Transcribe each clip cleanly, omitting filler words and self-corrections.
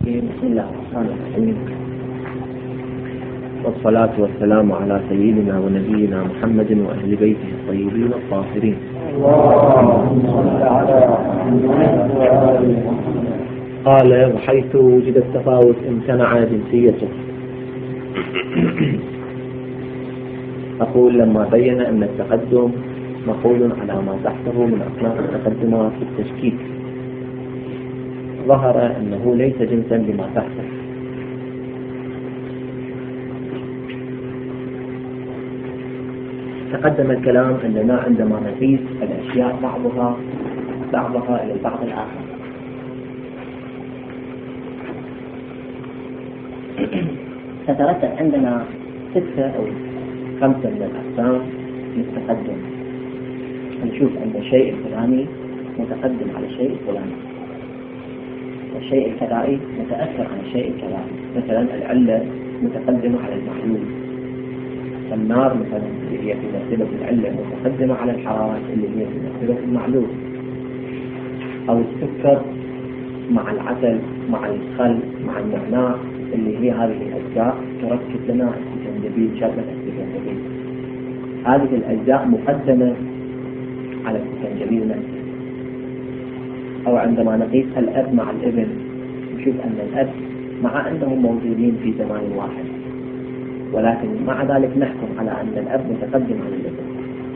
بسم الله الرحمن الرحيم، والصلاة والسلام على سيدنا ونبينا محمد وأهل بيته الطيبين الطاهرين. قال: وحيث وجد التفاوت امتنع جنسيته. أقول: لما بين أن التقدم مقول على ما تحته من أصناف التقدمات في التشكيك، ظهر أنه ليس جنسا لما تحته. تقدم الكلام أننا عندما نقيس الأشياء بعضها إلى البعض الآخر، تترتب عندنا 6 أو 5 من الأقسام للتقدم. نشوف أن الشيء الفلاني متقدم على الشيء الفلاني، والشيء الكذائي متأثر عن الشيء الكذائي. مثلا العلة متقدمة على المحلول، النار مثلا اللي هي في مرتبة العلة متقدمة على الحرارة اللي هي في مرتبة المعلول، أو السكر مع العسل مع الخل مع النعناع اللي هي هذه الأجزاء تركب لنا السفنجبيل، شربة السفنجبيل. هذه الأجزاء مقدمة على السفنجبيل نفسه. أو عندما نقيس الأب مع الابن، نشوف أن الأب مع أنهم موجودين في زمان واحد، ولكن مع ذلك نحكم على أن الأب متقدم على الابن.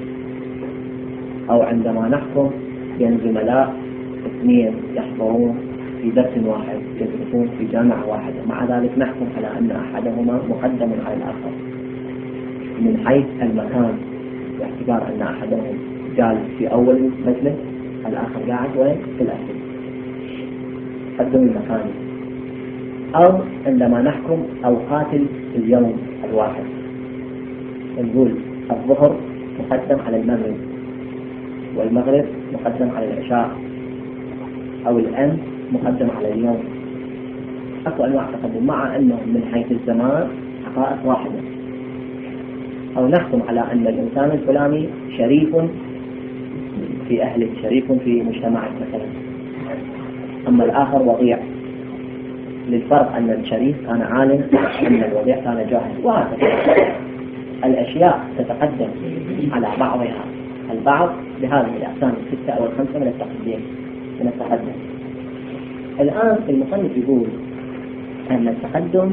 أو عندما نحكم بين زملاء 2 يحضرون في درس واحد، يدرسون في جامعة واحدة، مع ذلك نحكم على أن أحدهما مقدم على الآخر من حيث المكان، باعتبار أن أحدهم جالس في أول مجلس، الآخر قاعد وين في الأخير، تقدم المكاني. أو عندما نحكم أوقات اليوم الواحد، نقول الظهر مقدم على المغرب، والمغرب مقدم على العشاء، أو الأمس مقدم على اليوم. أكو أنواع تقدم مع أنهم من حيث الزمان حقائق واحدة. أو نحكم على أن الإنسان الفلاني شريف في أهله، شريف في مجتمعه مثلا، أما الآخر وضيع، للفرق أن الشريف كان عالم أن الوضيع كان جاهل، وهكذا. الأشياء تتقدم على بعضها البعض بهذه الأقسام 6 أو 5 من التقدم. الآن المصنف يقول أن التقدم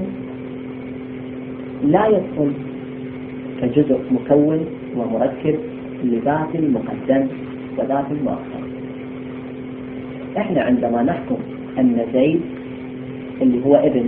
لا يدخل كجزء مكون ومركب لذات المقدم وذات المؤخر. احنا عندما نحكم أن زيد اللي هو ابن،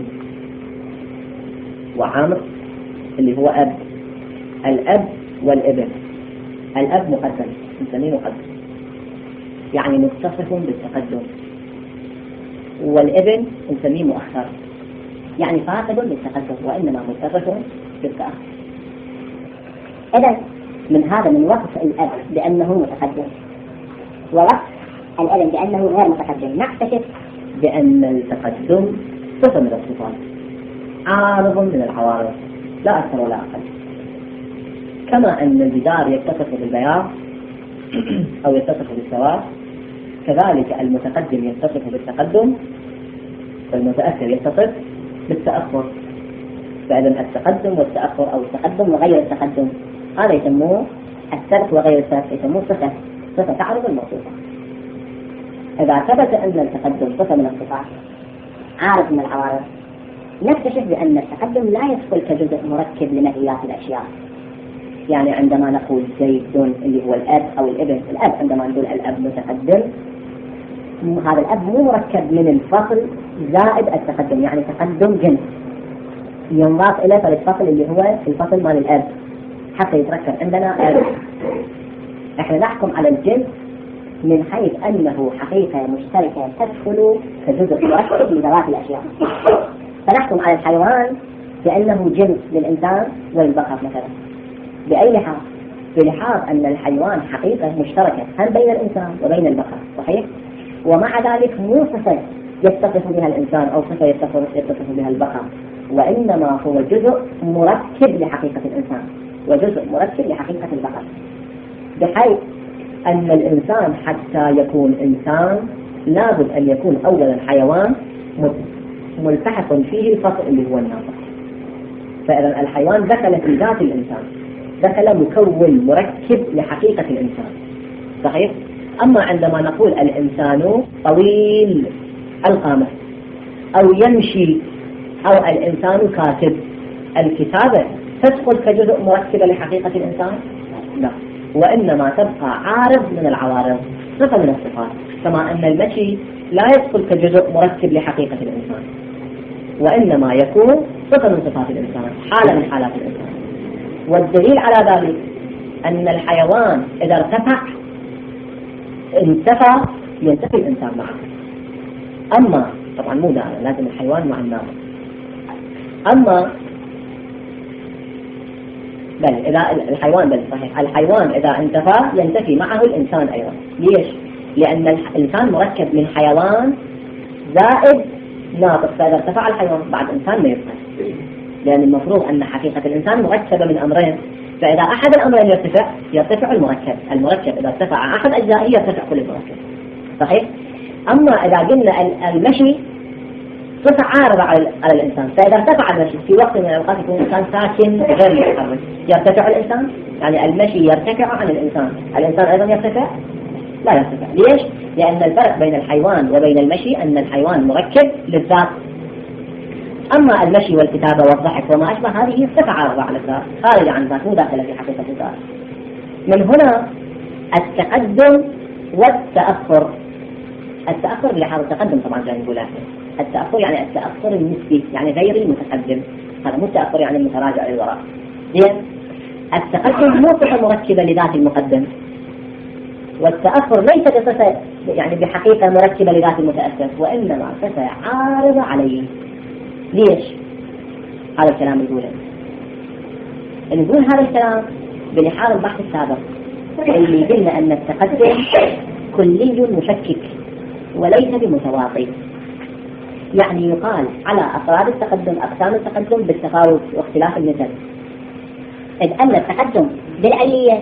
وعامر اللي هو أب، الأب والابن، الأب مقدم نسميه مقدم، يعني متصف بالتقدم، والابن نسميه مؤخر، يعني فاقد للتقدم وإنما متصف بالتأخر. إذن من وصف الأب بأنه متقدم ووصف الابن بأنه غير متقدم، نكتشف بأن التقدم صفة من الصفات، عارض من العوارض، لا أكثر ولا أقل. كما أن الجدار يتصف بالبياض أو يتصف بالسواد، كذلك المتقدم يتصف بالتقدم والمتأخر يتصف بالتأخر. فإذا التقدم والتأخر أو التقدم وغير التقدم هذا يسموه السبق وغير السبق، يسموه صفة تعرض الموصوفة. إذا ثبت أن التقدم صفة من الصفات عارض من العوارض، نكتشف بأن التقدم لا يدخل كجزء مركب لماهيات الأشياء. يعني عندما نقول زيد اللي هو الأب أو الابن، الأب عندما نقول الأب متقدم، هذا الأب مو مركب من الفصل زائد التقدم، يعني تقدم جنس ينضاف إلى فالفصل اللي هو الفصل مال الأب حتى يتركب عندنا أب. احنا نحكم على الجنس من حيث أنه حقيقة مشتركة تدخل كجزء مركب لذوات الأشياء. فنحكم على الحيوان بأنه جنس للإنسان والبقر مثلا، بأي لحاظ؟ بلحاظ أن الحيوان حقيقة مشتركة هم بين الإنسان وبين البقر، صحيح؟ ومع ذلك مو صفة يتصف بها الإنسان أو صفة يتصف بها البقر، وإنما هو جزء مركب لحقيقة الإنسان وجزء مركب لحقيقة البقر، بحيث أن الإنسان حتى يكون إنسان لابد أن يكون أولا حيوان ملتحق فيه الفصل اللي هو الناطق. فإذا الحيوان دخل في ذات الإنسان، دخل مكون مركب لحقيقة الإنسان، صحيح؟ أما عندما نقول الإنسان طويل القامة أو يمشي أو الإنسان كاتب، الكتابة تدخل كجزء مركب لحقيقة الإنسان؟ لا، وإنما تبقى عارض من العوارض، صفة من الصفات، كما أن المشي لا يدخل كجزء مركب لحقيقة الإنسان، وإنما يكون صفة من صفات الإنسان، حالة من حالات الإنسان. والدليل على ذلك أن الحيوان إذا ارتفع انتفى ينتفي الإنسان معه. أما طبعا مو دائما، لازم الحيوان مع الناس. أما بل إذا الحيوان بل صحيح الحيوان إذا انتفى ينتفي معه الإنسان أيضا. ليش؟ لأن الإنسان مركب من حيوان زائد ناطق، فإذا ارتفع الحيوان بعد إنسان ما يبقى، لأن المفروض أن حقيقة الإنسان مركبة من أمرين، فإذا أحد الأمرين يرتفع المركب إذا ارتفع أحد أجزائه يرتفع كل المركب، صحيح؟ أما إذا قلنا المشي صفة عارضة على الإنسان، فإذا ارتفع المشي في وقت من الأوقات يكون الإنسان ساكن غير متحرك، يرتفع الإنسان، يعني المشي يرتفع عن الإنسان أيضا يرتفع؟ لا يرتفع. ليش؟ لأن الفرق بين الحيوان وبين المشي أن الحيوان مركب للذات، أما المشي والكتابة والضحك وما أشبه هذه صفة عارضة على الذات، خارجة عن الذات، مو داخلة في حقيقة الذات. من هنا التقدم والتأخر. التأخر بلحاظ التقدم طبعا جاي نقول التأخر يعني التأخر النسبي، يعني غير المتقدم، هذا مو التأخر يعني المتراجع للوراء. التقدم مو صفة مركبة لذات المقدم، والتأخر ليس بصفة يعني بحقيقة مركبة لذات المتأخر، وإنما صفة عارضة عليه. ليش؟ هذا الكلام نقول هذا الكلام بلحاظ البحث السابق اللي قلنا أن التقدم كلي مشكك وليس بمتواطئ، يعني يقال على أفراد التقدم أقسام التقدم بالتفاوت واختلاف النسب، إذ أن التقدم بالعلية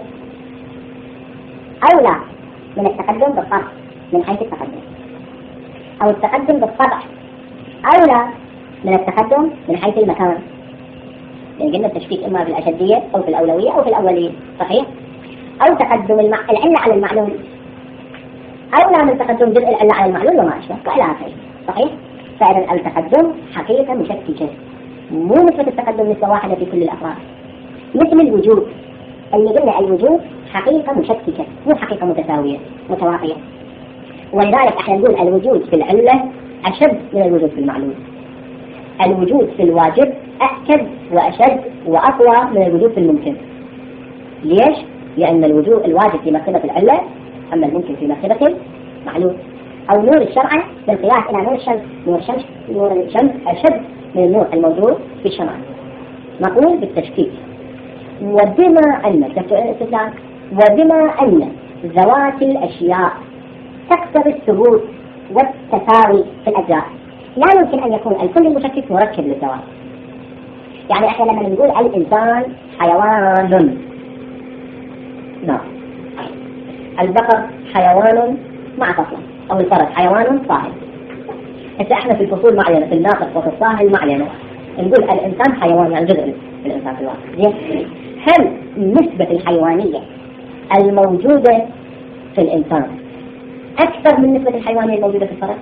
أولى من التقدم بالطبع من حيث التقدم، أو التقدم بالطبع أولى من التقدم من حيث المكان. يعني قلنا التشكيك إما في الأشدية أو في الأولوية أو في الأولية، صحيح؟ أو تقدم العلة على المعلول أولى من تقدم جزء العلة على المعلول وما أشبه وإلى آخره، صحيح؟ فإذا التقدم حقيقة مشككة، مو نسبة التقدم نسبة واحدة في كل الأفراد، مثل الوجود اللي قلنا الوجود حقيقة مشككة مو حقيقة متساوية متواطئة، ولذلك احنا نقول الوجود في العلة أشد من الوجود في المعلول، الوجود في الواجب أكد وأشد وأقوى من الوجود في الممكن. ليش؟ لأن الواجب في مرتبة العلة، أما الممكن في مرتبة المعلول. أو نور الشمعة بالقياس إلى نور الشمس أشد من النور الموجود في الشمعة. نقول بالتشكيك. وبما أن ذوات الأشياء تقتضي الثبوت والتساوي في الأجزاء، لا يمكن أن يكون الكل المشكك مركب للذوات. يعني احنا لما نقول الإنسان حيوان، نعم، البقر حيوان مع فصل، أو الفرس حيوان صاهل. إذا احنا في الفصول معينة، في الناقص وفي الصاهل معينة، نقول الإنسان حيوان يعني جزء من الإنسان في الواقع. هل نسبة الحيوانية الموجودة في الإنسان أكثر من نسبة الحيوانية الموجودة في الفرس؟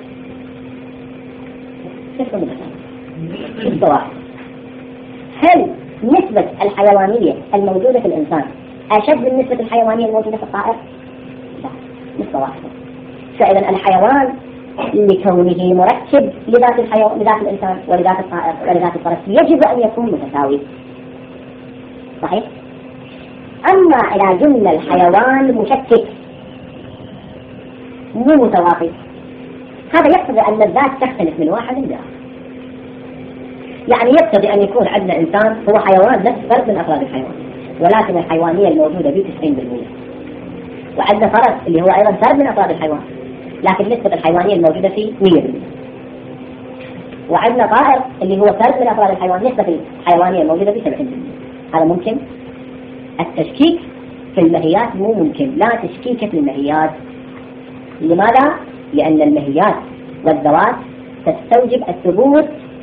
كيف نسبة واحدة. هل نسبة الحيوانية الموجودة في الإنسان أشد من نسبة الحيوانية الموجودة في الطائر؟ لا، نسبة واحدة. فإذا الحيوان لكونه مركب لذات الإنسان ولذات الطائر ولذات الفرس يجب أن يكون متساوي، صحيح؟ أما إذا قلنا الحيوان مشكك مو متواطئ، هذا يقتضي أن الذات تختلف من واحد لآخر. يعني يقتضي أن يكون عندنا إنسان هو حيوان نفس فرد من أفراد الحيوان، ولكن الحيوانية الموجودة به 90%، وعندنا فرس اللي هو أيضا فرد من أفراد الحيوان لكن نسبة الحيوانية الموجودة فيه 100%، وعندنا طائر اللي هو فرد من أفراد الحيوان نسبة الحيوانية الموجودة فيه 70%. هذا ممكن؟ التشكيك في المهيات مو ممكن، لا تشكيك في المهيات. لماذا؟ لأن المهيات والذوات تستوجب الثبوت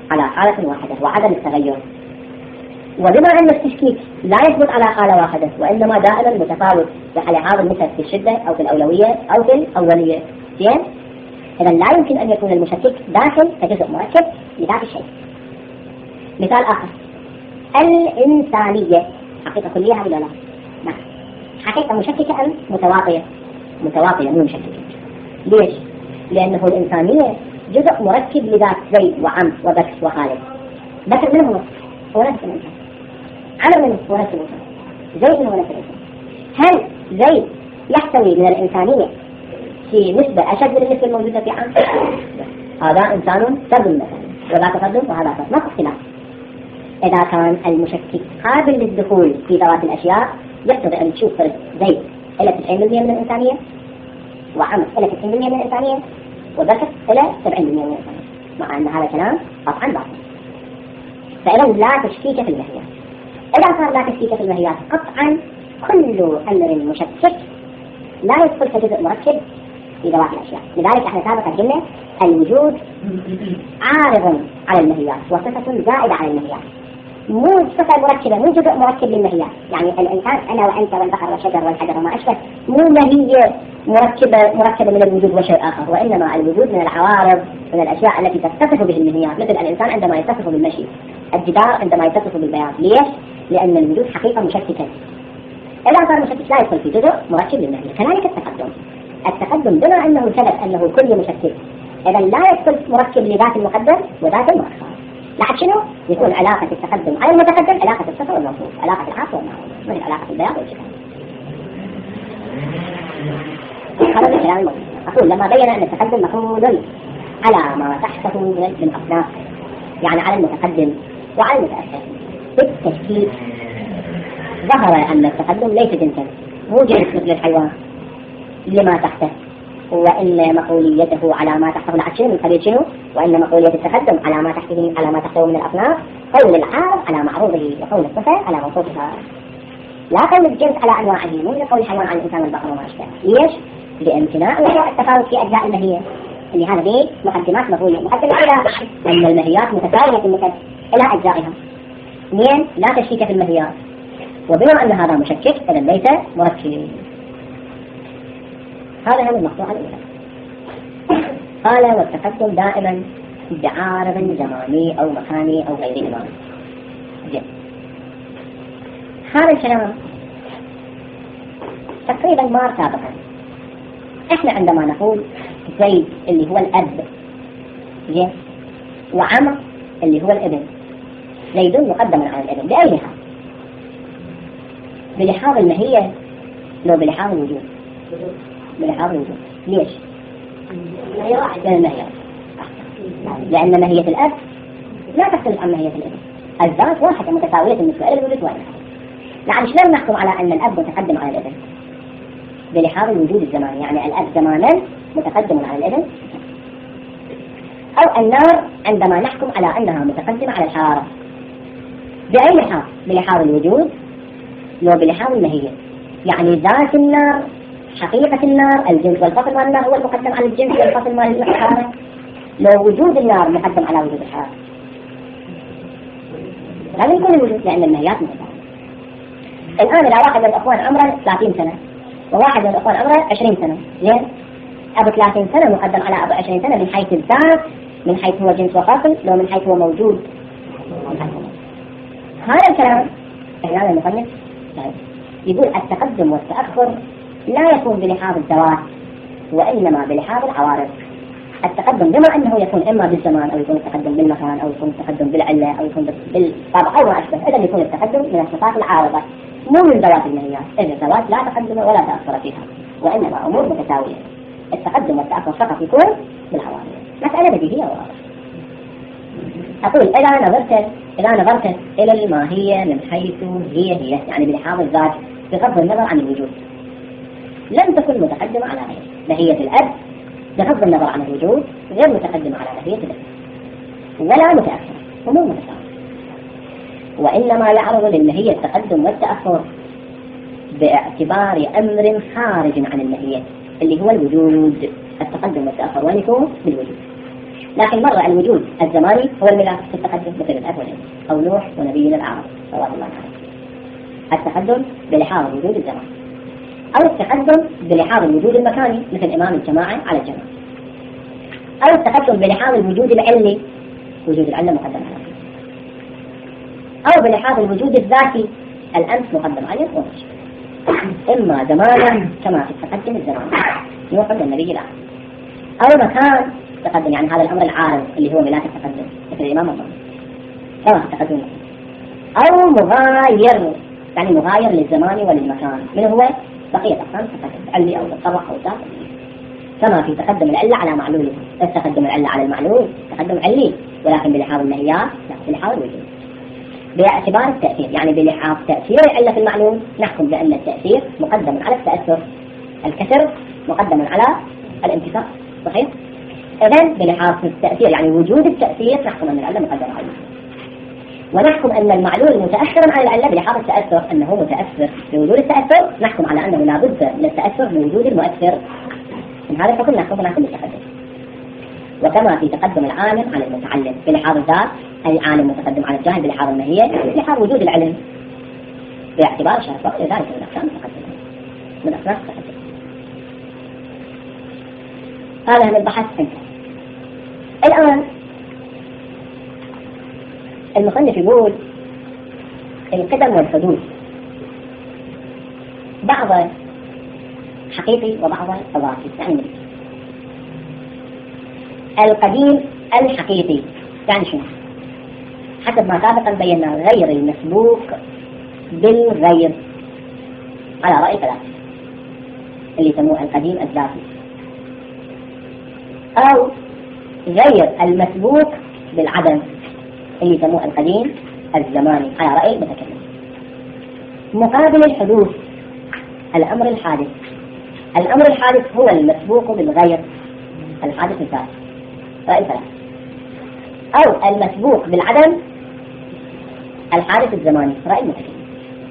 على حالة واحدة وعدم التغير. وبما أن التشكيك لا يثبت على حالة واحدة وإنما دائما متفاوت على هذا المثل في الشدة أو في الأولوية أو في الأولية، زين؟ إذا لا يمكن أن يكون المشكك داخل كجزء مركب لذات الشيء. مثال آخر، الإنسانية حقيقة كلية ولا لا؟ نعم. حقيقة مشككة أم متواطية؟ متواطية مو مشككة. ليش؟ لأنه الإنسانية جزء مركب لذات زيد وعم وبكر وخالد. بكر منه هو نفس الإنسان، عمر منه هو نفس الإنسان، زيد منه نفس الإنسان. هل زيد يحتوي من الإنسانية في نسبة أشد من النسبة الموجودة في عام؟ هذا إنسان تقدم مثلا ولا تقدم وهذا ما اختلاف. إذا كان المشكك قابل للدخول في ذوات الأشياء يقتضي أن تشوف زيد إلى 90% من الإنسانية وعمر إلى 90% من الإنسانية وبكر إلى 70% من الإنسانية، مع أن هذا كلام قطعا باطل. فإذا لا تشكيك في المهيات. إذا صار لا تشكيك في المهيات قطعا كل أمر مشكك لا يدخل كجزء مركب في ذوات الأشياء. لذلك احنا سابقا قلنا الوجود عارض على المهيات وصفة زائدة على المهيات، مو صفة مركبة، مو جزء مركب للمهيات. يعني الإنسان أنا وأنت والبحر والشجر والحجر وما أشبه مو ماهية مركبة من الوجود وشيء آخر، وإنما الوجود من العوارض، من الأشياء التي تتصف به المهيات، مثل الإنسان عندما يتصف بالمشي، الجدار عندما يتصف بالبياض. ليش؟ لأن الوجود حقيقة مشككة. إذا صار مشكك لا يدخل في جزء مركب للمهية. كذلك التقدم بما أنه ثبت أنه كل مشكك، إذا لا يدخل مركب لذات المقدم وذات المؤخر. لحد شنو؟ يكون علاقة التقدم على المتقدم علاقة الصفر والموصوف، علاقة العاص والمعروف، مثل علاقة البياض والشكل. هذا الكلام الموجود. أقول لما بين أن التقدم محمول على ما تحته من أصناف، يعني على المتقدم وعلى المتأخر. بالتشكيك ظهر أن التقدم ليس جنسا، مو جنس مثل الحيوان لما تحته، وإن مقوليته على ما تحته لحد شنو من قبيل شنو؟ وإن مقولية التقدم على ما تحته من الأصناف، قول العارض على معروضه وقول الصفة على موصوفها. لا قول الجنس على أنواعه، مو قول الحيوان على الإنسان والبقر وما أشبه. ليش؟ لامتناع التفاوت في أجزاء المهية، اللي هذا به مقدمات مقولة. مقدمة إلى أن المهيات متساوية إلى أجزائها. اثنين، لا تشكيك في المهيات، وبما أن هذا مشكك إذا ليس مركب. هذا هو المقطوع الأولى. قال والتقدم دائما بعارض زماني أو مكاني أو غيرهما. هذا الكلام تقريبا مار سابقا. احنا عندما نقول زيد اللي هو الأب وعمر اللي هو الابن، زيد مقدم على الابن بأي لحاظ؟ بلحاظ المهية لو بلحاظ الوجود؟ بلحاظ الوجود. ليش؟ لأن ماهية الأب لا تختلف عن ماهية الابن، الذات واحدة متساوية بالنسبة إلى الوجود واحد. يعني شلون نحكم على أن الأب متقدم على الابن؟ بلحاظ الوجود الزماني، يعني الأب زمانا متقدم على الابن. أو النار عندما نحكم على أنها متقدمة على الحرارة بأي لحاظ؟ بلحاظ الوجود لو بلحاظ الماهية. يعني ذات النار، حقيقة النار، الجنس والفصل مال النار هو المقدم على الجنس والفصل مال الحرارة. لو وجود النار مقدم على وجود الحرارة لازم يكون الوجود، لأن المهيات متساوية. الآن إذا واحد من الأخوان عمره 30 سنة وواحد من الأخوان عمره 20 سنة، زين؟ أبو 30 سنة مقدم على أبو 20 سنة من حيث الذات، من حيث هو جنس وفصل، لو من حيث هو موجود. هذا الكلام هذا المصنف يقول التقدم والتأخر لا يكون بلحاظ الذوات وإنما بلحاظ العوارض. التقدم بما أنه يكون إما بالزمان أو يكون التقدم بالمكان أو يكون التقدم بالعلة أو يكون بالطبع أو ما أشبه، إذا يكون التقدم من الصفات العارضة مو من ذوات المهيات. إذا الذوات لا تقدم ولا تأخر فيها وإنما أمور متساوية. التقدم والتأخر فقط يكون بالعوارض. مسألة بديهية واضحة. أقول إذا نظرت إلى الماهية من حيث هي يعني بلحاظ الذات بغض النظر عن الوجود لم تكن متقدمة على غير ماهية الأب، بغض النظر عن الوجود غير متقدمة على ماهية الأب ولا متأخرة ومو متساوية، وإنما يعرض للماهية التقدم والتأخر باعتبار أمر خارج عن الماهية اللي هو الوجود. التقدم والتأخر وين يكون؟ بالوجود. لكن مرة الوجود الزماني هو الملاك في التقدم مثل الأب والأم أو نوح ونبينا الأعراب صلوات الله عليه. التقدم بلحاظ وجود الزمان، أو التقدم بلحاظ الوجود المكاني مثل إمام الجماعة على الجماعة، أو التقدم بلحاظ الوجود العلمي، وجود العلم مقدم على العلم، أو بلحاظ الوجود الذاتي الأنف مقدم عليه ونشر. إما زمانا كما في التقدم الزمان نوح والنبي الأعلى، أو مكان تقدم يعني هذا الأمر العارض اللي هو ملاك التقدم مثل الإمام الضمان كما في التقدم، أو مغاير يعني مغاير للزمان وللمكان من هو بقية أقسام التقدم علي أو الطبع أو ذات كما في تقدم العلة على معلوله. تقدم العلة على المعلول تقدم علي، ولكن بلحاظ المهيات لا بلحاظ الوجود. باعتبار التأثير يعني بلحاظ تأثير العلة في المعلول نحكم بأن التأثير مقدم على التأثر، الكسر مقدم على الانكسار، صحيح؟ إذن بلحاظ التأثير يعني وجود التأثير نحكم أن العلة مقدمة عليه، ونحكم أن المعلول متأثر على العلة بلحاظ التأثر أنه متأثر. بوجود التأثر نحكم على أنه لا بد من التأثر بوجود المؤثر. من هذا الحكم نحكم بالتقدم. وكما في تقدم العالم على المتعلم بلحاظ الذات، العالم متقدم على الجاهل بلحاظ الماهية بلحاظ وجود العلم باعتبار شرط وقت ذلك من أقسام التقدم من أصناف التقدم. هذا من البحث انتهى. الآن المصنف يقول القدم والحدوث بعض حقيقي وبعض إضافي. يعني القديم الحقيقي يعني شنو؟ حسب ما سابقا بينا غير المسبوق بالغير على رأي ثلاثة اللي يسموه القديم الذاتي، أو غير المسبوق بالعدم اللي يسموه القديم الزماني على رأي المتكلم. مقابل الحدوث الأمر الحادث. الأمر الحادث هو المسبوق بالغير الحادث الذاتي رأي ثلاثة، أو المسبوق بالعدم الحادث الزماني رأي المتكلم.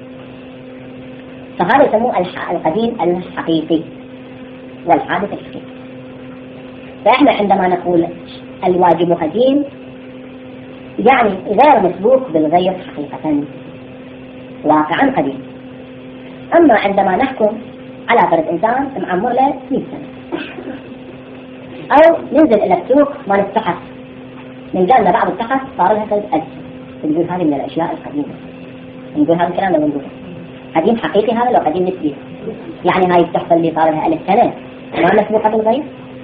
فهذا يسموه القديم الحقيقي والحادث الحقيقي. فإحنا عندما نقول الواجب قديم يعني غير مسبوق بالغير حقيقة واقعا قديم. أما عندما نحكم على فرد إنسان معمر له 100 سنة، أو ننزل إلى السوق ما نفتحه من جالنا بعض التحف صار لها 3000 سنة، نقول هذه من الأشياء القديمة، نقول هذا الكلام لما نقوله قديم حقيقي هذا لو قديم نسبي. يعني هاي التحفة اللي صار لها 1000 سنة ما مسبوقة بالغير،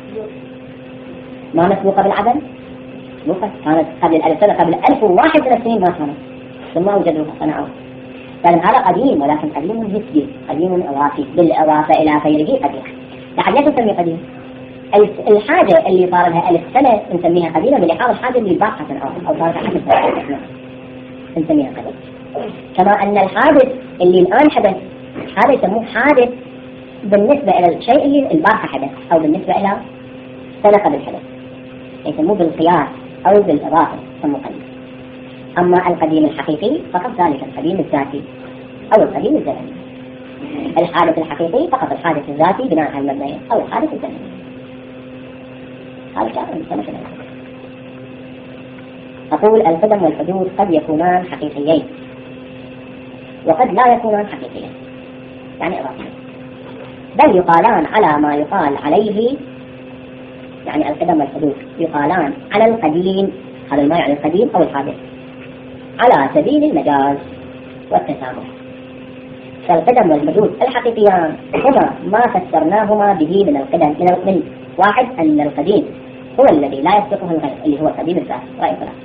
ما مسبوقة بالعدم، كانت قبل 1000 سنة، قبل 1001 من السنين ما كانت، ثم وجدوها صنعوها. فهذا قديم، ولكن قديم نسبي، قديم إضافي بالإضافة إلى غيره قديم. لحد لا تسمي قديم الحاجة اللي صار لها 1000 سنة نسميها قديمة بلحاظ الحاجة اللي باقة أو صارت حدث نسميها قديم. كما أن الحادث اللي الآن حدث هذا يسموه حادث بالنسبة إلى الشيء اللي البارحة حدث، أو بالنسبة إلى سنة قبل حدث يسموه بالقياس أو بالإضافة يسموه قديم. أما القديم الحقيقي فقط ذلك القديم الذاتي أو القديم الزمني. الحادث الحقيقي فقط الحادث الذاتي بناء على المبنيين، أو الحادث الزمني. هذا كلام أقول القدم والحدوث قد يكونان حقيقيين وقد لا يكونان حقيقيين، يعني إضافيين، بل يقالان على ما يقال عليه. يعني القدم والحدوث يقالان على القديم، هذا ما يعني القديم أو الحادث، على سبيل المجاز والتسامح. فالقدم والحدوث الحقيقيان هما ما فسرناهما به من القدم من واحد أن القديم هو الذي لا يسبقه الغير اللي هو القديم الذات رأي ثلاثة،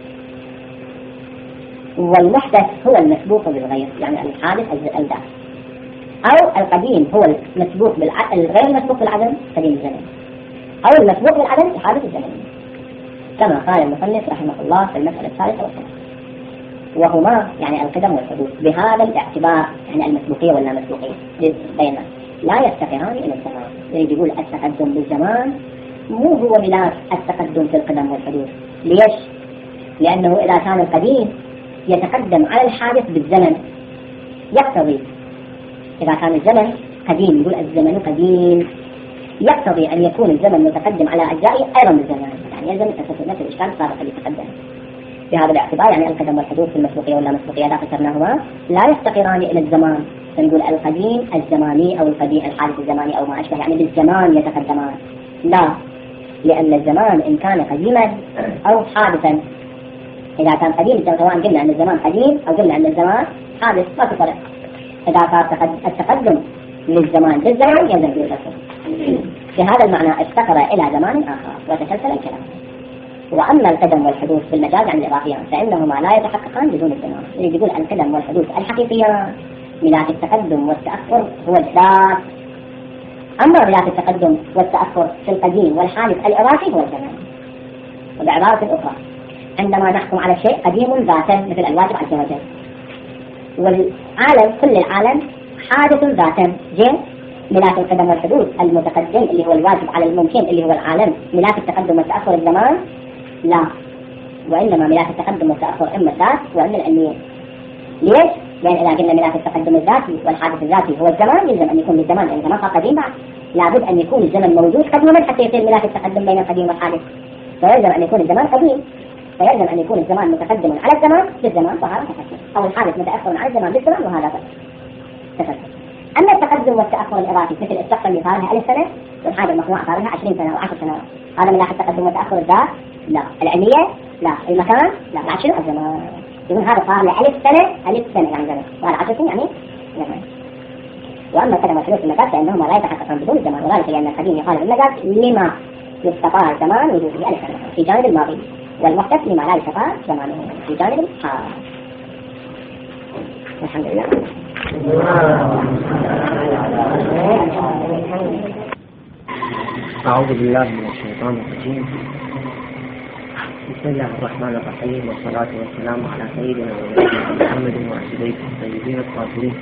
والمحدث هو المسبوق بالغير يعني الحادث الذات، أو القديم هو المسبوق الغير المسبوق بالعدم قديم الزمن، أو المسبوق بالعدم الحادث الزمني، كما قال المصنف رحمه الله في المسألة الثالثة والخامسة. وهما يعني القدم والحدوث بهذا الاعتبار يعني المسبوقية ولا مسبوقية بيننا لا يفتقران إلى الزمان. يعني يقول التقدم بالزمان مو هو ملاك التقدم في القدم والحدوث. ليش؟ لأنه إذا كان القديم يتقدم على الحادث بالزمن يقتضي، إذا كان الزمن قديم يقول الزمن قديم، يقتضي أن يكون الزمن متقدم على أجزائه أيضا بالزمان. يعني يلزم أن تكون نفس الإشكال السابق اللي تقدم. بهذا الاعتبار يعني القدم والحدوث في المسبوقية ولا مسبوقية لا فسرناهما لا يفتقران إلى الزمان، فنقول القديم الزماني أو القديم الحادث الزماني أو ما أشبه، يعني بالزمان يتقدمان. لا، لأن الزمان إن كان قديما أو حادثا، إذا كان قديم سواء قلنا أن الزمان قديم أو قلنا أن الزمان حادث ما في فرق. إذا صار التقدم للزمان بالزمان يلزم به الرسول. في هذا المعنى افتقر إلى زمان آخر وتسلسل الكلام. وأما القدم والحدوث في المجاز عن الإضافيان فإنهما لا يتحققان بدون الزمان. يقول القدم والحدوث الحقيقيان ملاك التقدم والتأخر هو الذات، أما ملاك التقدم والتأخر في القديم والحادث الإضافي هو الزمان. وبعبارة أخرى عندما نحكم على شيء قديم ذاتا مثل الواجب عز وجل، والعالم كل العالم حادث ذاتا، جن ملاك القدم والحدوث المتقدم اللي هو الواجب على الممكن اللي هو العالم، ملاك التقدم والتأخر الزمان لا، وإنما ملاك التقدم والتأخر إما الذات وإما العلمية. ليش؟ لأن إذا قلنا ملاك التقدم الذاتي والحادث الذاتي هو الزمان يلزم أن يكون الزمان، لأن الزمان قديم بعد، لابد أن يكون الزمن موجود قديما حتى يصير ملاك التقدم بين القديم والحادث، فيلزم أن يكون الزمان قديم، فيلزم أن يكون الزمان متقدم على الزمان بالزمان وهذا تقدم، أو الحادث متأخر على الزمان بالزمان وهذا تقدم. أما التقدم والتأخر الإضافي مثل الشخص اللي صار 1000 سنة والحاجة المصنوعة صار لها 20 سنة أو 10 سنوات، هذا ملاك التقدم والتأخر الذات لا، العلمية لا، المكان لا، بعد شنو الزمان. يقول هذا صار له 1000 سنة 1000 سنة يعني زمن، وهذا 10 سنين يعني زمان. وأما القدم والحدوث في المجاز فإنهما لا يتحققان بدون الزمان، وذلك لأن القديم يخالف المجاز لما يستطاع زمان وجوده 1000 سنة في جانب الماضي، والمحدث لما لا يستطاع زمانه في جانب الحال. الحمد لله. أعوذ بالله من الشيطان الرجيم. بسم الله الرحمن الرحيم، والصلاة والسلام على سيدنا محمد وعلى الطيبين الطاهرين.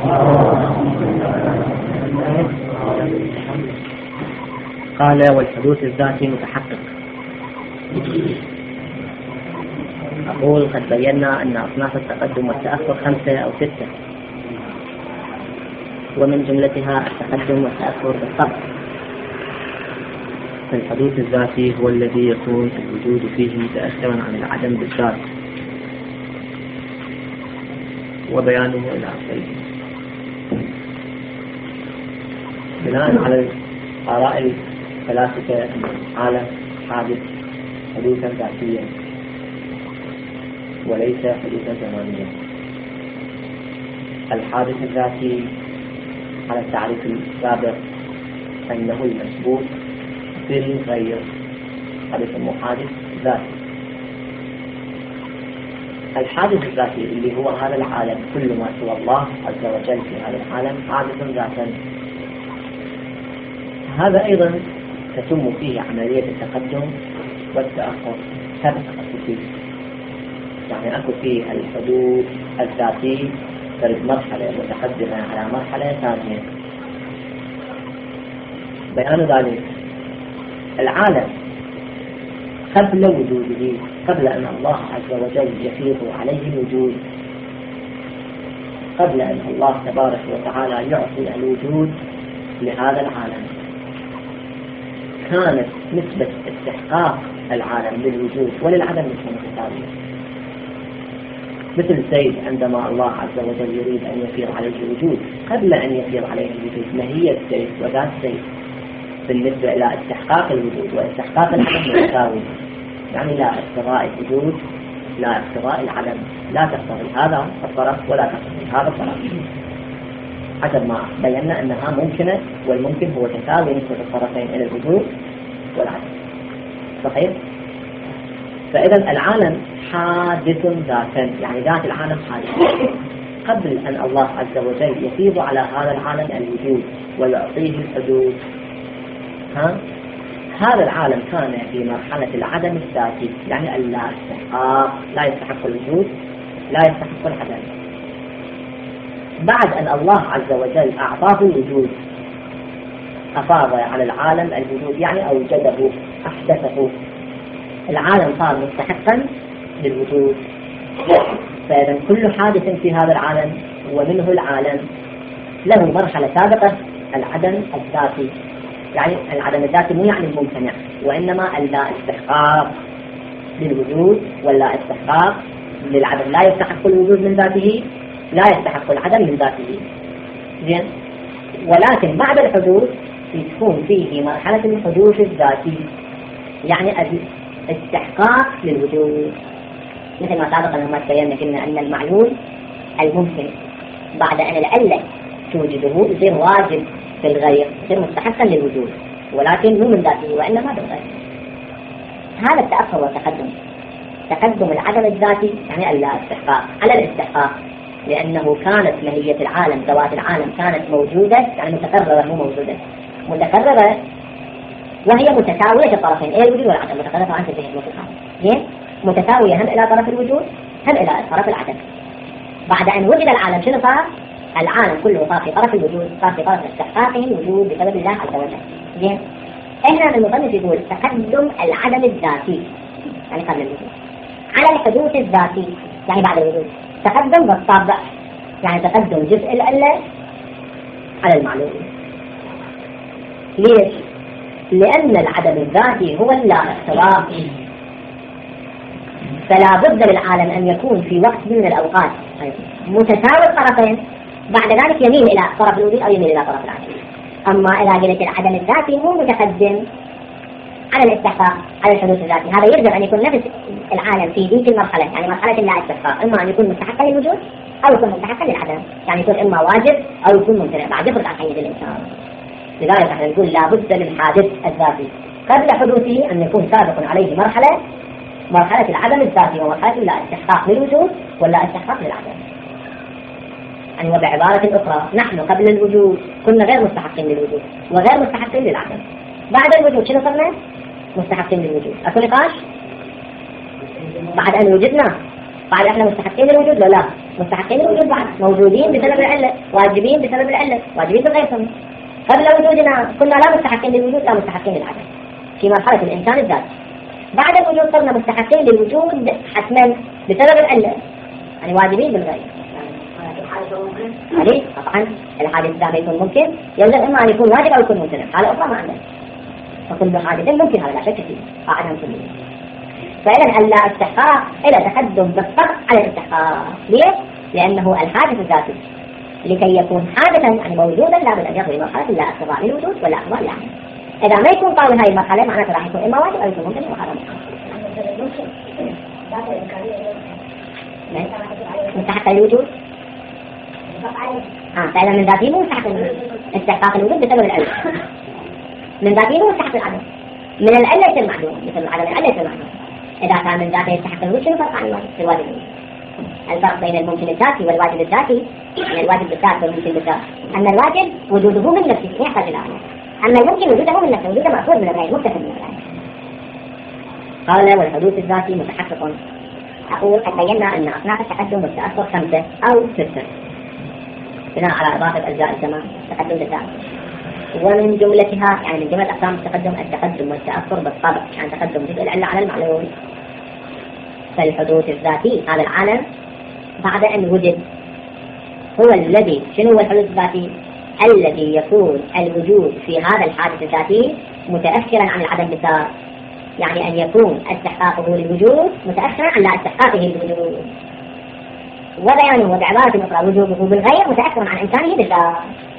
قال والحدوث الذاتي متحقق. أقول قد بينا أن أصناف التقدم والتأخر 5 أو 6، ومن جملتها التقدم والتأخر بالطبع. الحدوث الذاتي هو الذي يكون الوجود فيه متأخرا عن العدم بالذات، وبيانه إلى آخره. بناء على آراء الفلاسفة أن العالم حادث حدوثا ذاتيا وليس حدوثا زمانيا. الحادث الذاتي على التعريف السابق أنه المسبوق بالغير، هذا يسمى حادث ذاتي. الحادث الذاتي اللي هو هذا العالم كل ما سوى الله عز وجل في هذا العالم حادث ذاتا. هذا أيضا تتم فيه عملية التقدم والتأخر، سبق فيه، يعني أكو فيه الحدوث الذاتي ترد مرحلة متقدمة على مرحلة ثانية. بيان ذلك العالم قبل وجوده، قبل أن الله عز وجل يفيض عليه الوجود، قبل أن الله تبارك وتعالى يعطي الوجود لهذا العالم، كانت نسبة استحقاق العالم للوجود وللعدم متساوية. مثل زيد عندما الله عز وجل يريد أن يفيض عليه الوجود، قبل أن يفيض عليه الوجود ماهية زيد وذات زيد بالنسبة إلى استحقاق الوجود واستحقاق العدم متساوي، يعني لا اقتضاء الوجود لا اقتضاء العدم، لا تقتضي هذا الطرف ولا تقتضي هذا الطرف، حسب ما بينا أنها ممكنة، والممكن هو تساوي نسبة الطرفين إلى الوجود والعدم. صحيح؟ فإذا العالم حادث ذاتا، يعني ذات العالم حادث قبل أن الله عز وجل يفيض على هذا العالم الوجود ويعطيه الحدوث. هذا العالم كان في مرحلة العدم الذاتي، يعني اللا استحقاق، لا يستحق الوجود لا يستحق العدم. بعد أن الله عز وجل أعطاه الوجود أفاض على العالم الوجود، يعني أوجده أحدثه، العالم صار مستحقا للوجود. فإذا كل حادث في هذا العالم ومنه العالم له مرحلة سابقة العدم الذاتي، يعني العدم الذاتي مو يعني الممتنع، وإنما اللا استحقاق للوجود ولا استحقاق للعدم. لا يستحق الوجود من ذاته، لا يستحق العدم من ذاته. زين. ولكن بعد الحدوث يكون فيه مرحلة الحدوث الذاتي، يعني الاستحقاق للوجود، مثل ما سابقا لما تبينا قلنا أن المعلول الممكن بعد أن العلة توجده يصير واجب في الغير، يصير مستحقا للوجود، ولكن مو من ذاته وإنما بالغير. هذا التأخر والتقدم، تقدم العدم الذاتي يعني اللا استحقاق على الاستحقاق، لأنه كانت ماهية العالم، ذوات العالم كانت موجودة، يعني متقررة مو موجودة، متقررة وهي متساوية الطرفين، إيه الوجود والعدم متقررة عن تنتهي المتساوية، متساوية هم إلى طرف الوجود هم إلى طرف العدم. بعد أن وجد العالم شنو صار؟ العالم كله صار في طرف الوجود، صار في طرف استحقاقه الوجود بسبب الله عز وجل. زين. هنا المصنف يقول تقدم العدم الذاتي يعني قبل الوجود على الحدوث الذاتي يعني بعد الوجود، تقدم بالطبع يعني تقدم جزء العلة على المعلوم. ليش؟ لأن العدم الذاتي هو اللا اختراق، فلا بد للعالم أن يكون في وقت من الأوقات متساوي الطرفين، بعد ذلك يميل إلى طرف الوجود أو يميل إلى طرف العدم. أما إذا قلت العدم الذاتي مو متقدم على الاستحقاق على الحدوث الذاتي، هذا يلزم أن يكون نفس العالم في ذيك المرحلة، يعني مرحلة اللا استحقاق، إما أن يكون مستحقا للوجود أو يكون مستحقا للعدم، يعني يكون إما واجب أو يكون ممتنع، بعد يفرض عن حيز الإنسان. لذلك احنا نقول لا بد للحادث الذاتي قبل حدوثه أن يكون سابق عليه مرحلة العدم الذاتي ومرحلة لا استحقاق للوجود ولا استحقاق للعدم. يعني وبعبارة أخرى نحن قبل الوجود كنا غير مستحقين للوجود وغير مستحقين للعدم، بعد الوجود شنو صرنا؟ مستحقين للوجود. أكو نقاش؟ بعد أن وجدنا بعد احنا مستحقين للوجود ولا لا؟ مستحقين للوجود، بعد موجودين بسبب العلة، واجبين بسبب العلة، واجبين بالغير صرنا. قبل وجودنا كنا لا مستحقين للوجود لا مستحقين للعدم في مرحلة الإنسان الذاتي. بعد الوجود صرنا مستحقين للوجود حتما بسبب العلة، يعني واجبين بالغير. هذه طبعا الحادث الذاتي يكون ممكن، يلزم إما أن يكون واجب أو يكون ممتنع، حالة أخرى ما عندنا، فكل حادث ممكن هذا لا شك فيه عدم كله. فإذا اللا استحقاق إلى تقدم بالطبع على الاستحقاق. ليش؟ لأنه الحادث الذاتي لكي يكون حادثا يعني موجودا لابد أن يقضي مرحلة لا اقتضاء للوجود ولا اقتضاء للعدم. إذا ما يكون طاول هذه المرحلة معناته راح يكون إما واجب أو يكون ممتنع وهذا مستحق للوجود. فإذا من ذاته مو مستحق استحقاق الوجود بسبب العلة، من ذاته مو مستحق العدم، من العلة يصير معلوم، مثل العدم العلة يصير معلوم. إذا كان من ذاته يستحق الوجود شنو الفرق عن الواجب؟ الواجب الفرق بين الممكن الذاتي والواجب الذاتي، يعني الواجب بالذات والممكن بالذات أن الواجب وجوده من نفسه لا يحتاج إلى عمل، أما الممكن وجوده من نفسه، وجوده مأخوذ من الغير مكتسب من الغير. قال والحدوث الذاتي متحقق. أقول قد بينا أن أصناف التقدم والتأثر 5 أو 6 بناء على إضافة أجزاء الزمان تقدم للذات، ومن جملتها يعني من جملة أقسام التقدم والتأثر بالطبع، يعني تقدم جزء العلة على المعلوم. فالحدوث الذاتي هذا العالم بعد أن وجد هو الذي شنو هو الحدوث الذاتي؟ الذي يكون الوجود في هذا الحادث الذاتي متأخرا عن العدم بالذات، يعني أن يكون استحقاقه للوجود متأخرا عن لا استحقاقه للوجود، وبيانه بعبارة أخرى وجوده بالغير متأخرا عن إمكانه بالذات.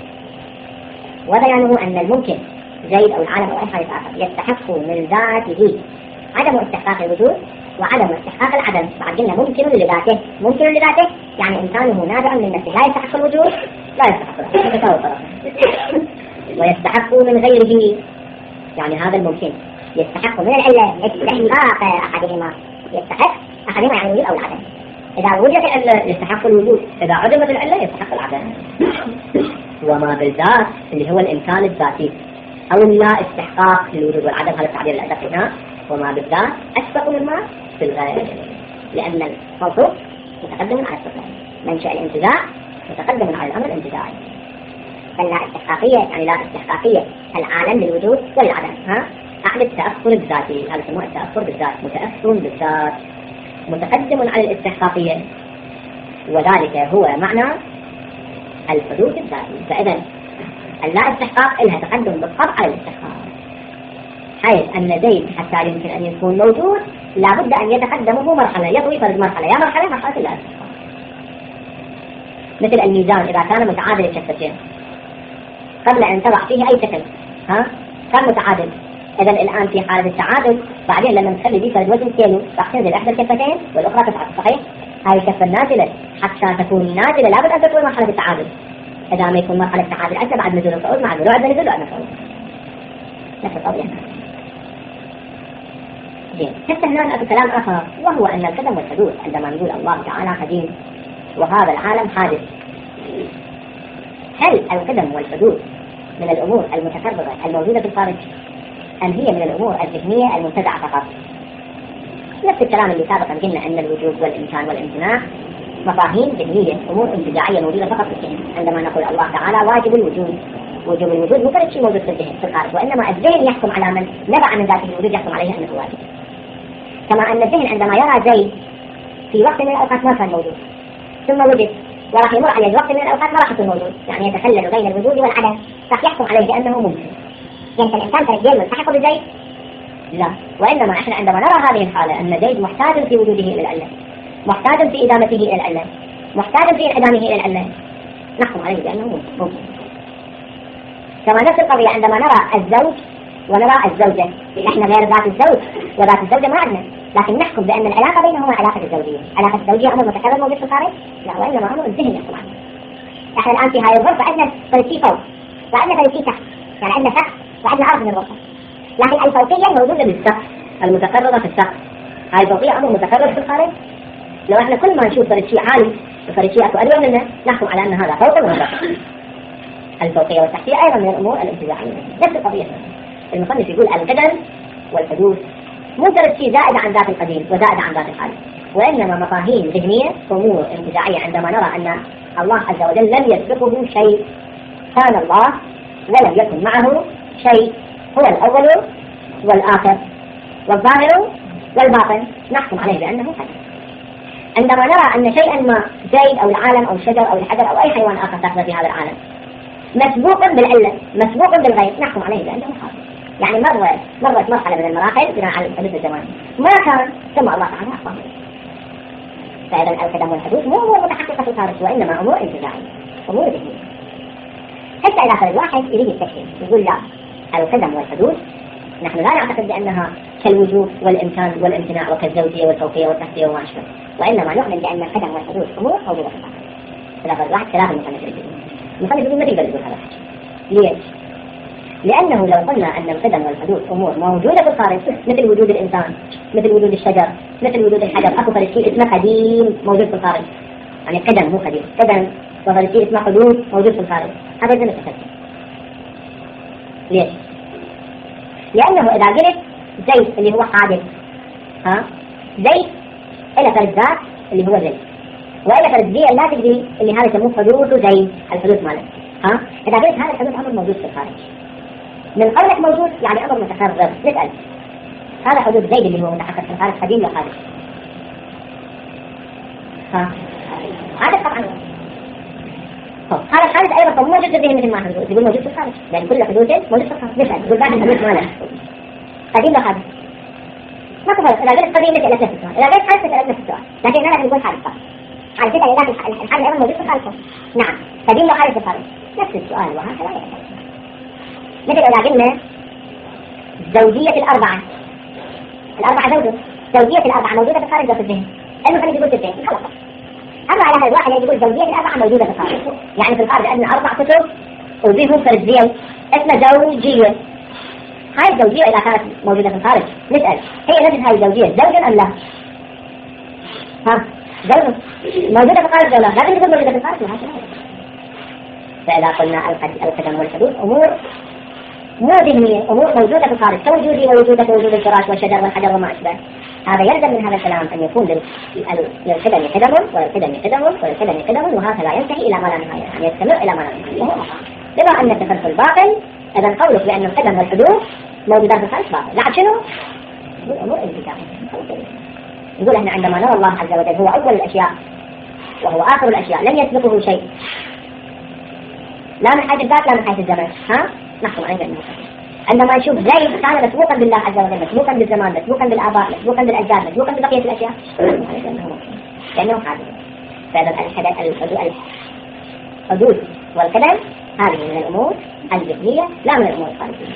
وبيانه أن الممكن زيد أو العالم أو أي حادث آخر يستحق من ذاته عدم استحقاق الوجود وعدم استحقاق العدم. بعد قلنا ممكن لذاته، ممكن لذاته يعني إمكانه نابع من نفسه، لا يستحق الوجود لا يستحق العدم، يتساوي الطرفين. ويستحق من غيره يعني هذا الممكن يستحق من العلة استحقاق أحدهما، يستحق أحدهما يعني الوجود أو العدم. إذا وجدت العلة يستحق الوجود، إذا عدمت العلة يستحق العدم. وما بالذات اللي هو الإمكان الذاتي أو لا استحقاق للوجود والعدم، هذا التعبير اللي أتفقنا. وما بالذات أسبق مما في الغير، لأن الموصوف متقدم على الصفة، منشأ الانتزاع متقدم على الأمر الانتزاعي. فلا استحقاقية يعني لا استحقاقية العالم للوجود والعدم أحد التأثر الذاتي، هذا يسموه التأثر بالذات، متأثر بالذات متقدم على الاستحقاقية، وذلك هو معنى الحدوث الذاتي. فإذا اللا استحقاق لها تقدم بالطبع على الاستحقاق، حيث أن زيد حتى يمكن أن يكون موجود لابد أن يتقدمه مرحلة، يطوي فرد مرحلة، يا مرحلة اللا استحقاق. مثل الميزان إذا كان متعادل الكفتين قبل أن تضع فيه أي شكل كان متعادل، إذا الآن في حالة التعادل بعدين لما نخلي دي فرد وزن كيلو راح تنزل إحدى الكفتين والأخرى تصعد، صحيح؟ هاي الكفة النازلة حتى تكون نازلة لابد أن تكون مرحلة التعادل. إذا ما يكون مرحلة التعادل أنت بعد نزول الصعود مع نزول نزول وعدنا صعود، نفس الطبيعة. حتى هنا نأتي كلام آخر، وهو أن القدم والحدوث عندما نقول الله تعالى قديم وهذا العالم حادث، هل القدم والحدوث من الأمور المتفرغة الموجودة في الخارج أم هي من الأمور الذهنية المنتزعة فقط؟ نفس الكلام اللي سابقا قلنا أن الوجود والإمكان والامتناع مفاهيم ذهنية، أمور انتزاعية موجودة فقط في الذهن. عندما نقول الله تعالى واجب الوجود، وجوب الوجود مو فرد شيء موجود في الذهن في الخارج، وإنما الذهن يحكم على من نبع من ذاته الوجود يحكم عليه أنه واجب. كما أن الذهن عندما يرى زيد في وقت من الأوقات ما كان موجود ثم وجد، وراح يمر عليه وقت من الأوقات ما راح يكون موجود، يعني يتخلل بين الوجود والعدم، راح يحكم عليه بأنه ممكن. يعني الإنسان فريقين ملتحق بزيد؟ لا، وإنما إحنا عندما نرى هذه الحالة أن زيد محتاج في وجوده إلى العلة، محتاج في إدامته إلى العلة، محتاج في انعدامه إلى العلة، نحكم عليه بأنه ممكن. كما نفس القضية عندما نرى الزوج ونرى الزوجة، إحنا غير ذات الزوج وذات الزوجة ما عندنا، لكن نحكم بأن العلاقة بينهما علاقة الزوجية. علاقة الزوجية أمر متكرر موجود في الخارج؟ لا، وإنما أمر الذهن يحكم عليه. إحنا الآن في هاي الغرفة عندنا فريق فوق وعندنا فريق تحت، يعني عندنا سقف وعندنا عرض من الغرفة، لكن الفوقية موجودة بالسقف، المتقررة في السقف. هاي الفوقية أمر متقرر في الخارج. لو إحنا كل ما نشوف فريق شيء عالي وفريق شيء أكو أدوى منه نحكم على أن هذا فوق وهذا تحت. الفوقية والتحتية أيضا من الأمور الانتزاعية. نفس القضية المصنف يقول القدم والحدوث مو فرد شيء زائد عن ذات القديم وزائد عن ذات الحادث، وإنما مفاهيم ذهنية أمور انتزاعية. عندما نرى أن الله عز وجل لم يسبقه شيء، كان الله ولم يكن معه شيء، هو الأول والآخر والظاهر والباطن، نحكم عليه بأنه حدث. عندما نرى أن شيئا ما زيد أو العالم أو الشجر أو الحجر أو أي حيوان آخر تحصل في هذا العالم مسبوقا بالعلة مسبوقا بالغير، نحكم عليه بأنه حادث. يعني مرت مرحلة من المراحل بناء على الحدوث الزماني ما كان ثم الله تعالى أخبره. فإذا القدم والحدوث مو أمور متحققة في الخارج، وإنما أمور انتزاعية، أمور ذهنية. حتى إذا فرد واحد يريد التشكيل يقول لا، القدم والحدوث نحن لا نعتقد بأنها كالوجود والإمكان والامتناع وكالزوجية والفوقية والتحتية وما أشبه، وإنما نؤمن بأن القدم والحدوث أمور موجودة في الخارج. إذا فرد واحد خلاف المصنف يقول ما يقدر يقول هذا. ليش؟ لأنه لو قلنا أن القدم والحدوث أمور موجودة في الخارج مثل وجود الإنسان، مثل وجود الشجر، مثل وجود الحجر، أكو فريق اسمه قديم موجود في الخارج، يعني قدم مو قديم، قدم وفريق اسمه حدوث موجود في الخارج، هذا يلزم التفكير. ليش؟ لأنه إذا قلت زيد اللي هو حادث، زيد إلى فرد ذات اللي هو زيد، وإلى فرد ذي لا تجري اللي هذا يسموه حدوث زيد، الحدوث ماله. إذا قلت هذا الحدوث أمر موجود في الخارج، من قولك موجود يعني أمر متكرر. نسأل هذا حدوث زيد اللي هو متحقق في الخارج قديم ولا حادث؟ حادث طبعا. هذا الحادث أيضا موجود في الذهن مثل ما حدوث، يقول موجود في الخارج، لأن كل حدوث موجود في الخارج. نسأل يقول بعد الحدوث ماله قديم ولا حادث؟ ما تفرق. إذا قلت قديم نسأل نفس السؤال، إذا قلت حادث نسأل نفس السؤال، لكن أنا نقول حادث طبعا. على فكرة إذا الحادث أيضا موجود في الخارج. نعم، قديم ولا حادث في الخارج؟ نفس السؤال وهكذا يحتاج. مثل إذا قلنا زوجية الأربعة زوجية الأربعة موجودة في الخارج وفي الذهن، المخليك يقول في الذهن خلاص. أما على هذا الواحد يقول زوجية الأربعة موجودة في الخارج، يعني في الخارج عندنا 4 كتب وبيهم فرزية اسمها زوجية. هاي الزوجية إذا كانت موجودة في الخارج نسأل هي نفس هاي الزوجية زوجا أم لا؟ زوج موجودة في الخارج ولا لا؟ لازم تكون موجودة في الخارج وهكذا. فإذا قلنا القدم والحدوث أمور مو ذهنية، أمور موجودة في الخارج كوجودي ووجودك ووجود الفراش والشجر والحجر وما أشبه، هذا يلزم من هذا الكلام أن يكون للقدم قدم وللقدم قدم وللقدم قدم، وهكذا ينتهي إلى ما لا نهاية، يعني يستمر إلى ما لا نهاية. بما أن التسلسل باطل، إذا قولك بأن القدم والحدوث موجودات في الخارج باطل. لا شنو؟ الأمور انتزاعية. يقول احنا عندما نرى الله عز وجل هو أول الأشياء وهو آخر الأشياء، لم يسبقه شيء، لا من حيث الذات لا من حيث الزمن، ها نحكم عليه بأنه قديم. عندما نشوف زيد كان مسبوقا بالله عز وجل، مسبوقا بالزمان، مسبوقا بالآباء، مسبوقا بالأجداد، مسبوقا ببقية الأشياء، لأنه حادث. فهذا الحدوث والقدم هذه من الأمور الذهنية لا من الأمور الخارجية.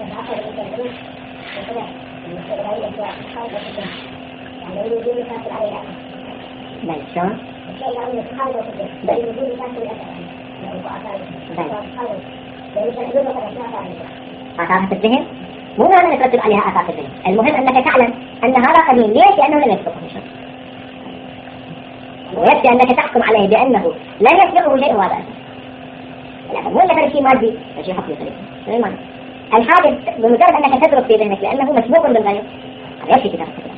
بل شلون؟ آثار الذهن مو معنى نترتب عليها آثار الذهن، المهم أنك تعلم أن هذا قديم. ليش؟ لأنه لم يسبقه شيء، ويكفي أنك تحكم عليه بأنه لن يسبقه شيء وهذا أساس. مو مثلا شيء مادي شيء حقيقي طريق الحادث بمجرد أنك تترك في ذهنك لأنه مسبوق بالغير هذا يكفي كتابة الذهن.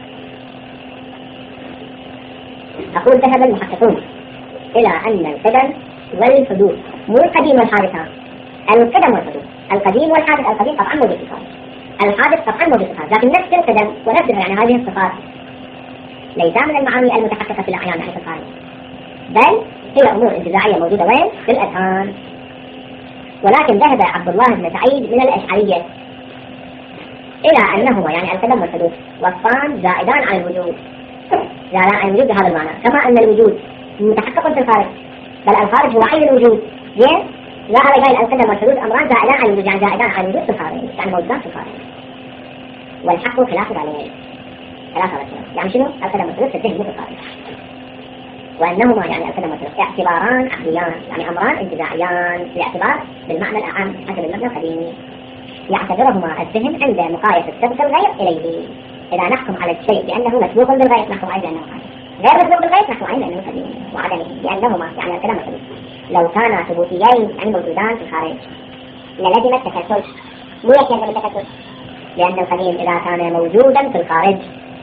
أقول ذهب المحققون إلى أن القدم والحدوث مو القديم والحادث، القدم والحدوث، القديم والحادث. القديم طبعا موجود في الخارج، الحادث طبعا موجود في الخارج، لكن نفس القدم ونفسها يعني هذه الصفات ليس من المعاني المتحققة في الأعيان يعني في الخارج، بل هي أمور انتزاعية موجودة وين؟ في الأذهان. ولكن ذهب عبد الله بن سعيد من الأشعرية إلى أنهما يعني القدم والحدوث وصفان زائدان على الوجود، زائدان على الوجود بهذا المعنى، كما أن الوجود متحقق في الخارج بل الخارج هو عين الوجود. زين؟ لا هذا قال القدم والحدوث أمران زائدان على الوجود، يعني زائدان على الوجود في الخارج، يعني موجودات في الخارج. والحق خلاف عليه، خلاف على الكلام. يعني شنو؟ القدم والحدوث في الذهن مو في الخارج، وأنهما يعني القدم والحدوث اعتباران عقليان، يعني أمران انتزاعيان باعتبار بالمعنى الأعم حسب المبنى القديم، يعتبرهما الذهن عند مقايسة سبق الغير إليه. إذا نحكم على الشيء بأنه مسبوق بالغير نحكم عليه بأنه قديم، غير مسبوق بالغير نحكم عليه بأنه قديم وعدمه، لأنهما يعني القدم والحدوث لو كانا ثبوتيين يعني موجودان في الخارج للزم التكتل، مو يلزم التكتل، لأن القديم إذا كان موجودا في الخارج،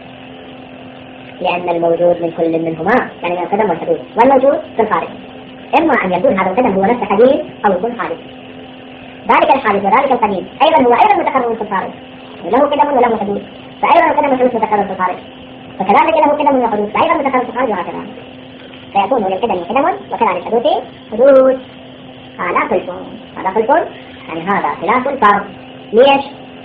لأن الموجود من كل منهما يعني من القدم والحدوث والموجود في الخارج، إما أن يكون هذا القدم هو نفسه قديم أو يكون حادث. ذلك الحادث وذلك القديم أيضا هو أيضا متقرر في الخارج، له قدم وله حدوث، فأيضا القدم والحدوث متقرر في الخارج، فكذلك له قدم وحدوث فأيضا متقرر في الخارج، وهكذا فيكون للقدم قدم وكذلك الحدوث حدوث. هذا خلف، هذا خلف يعني هذا خلاف الفرض. ليش؟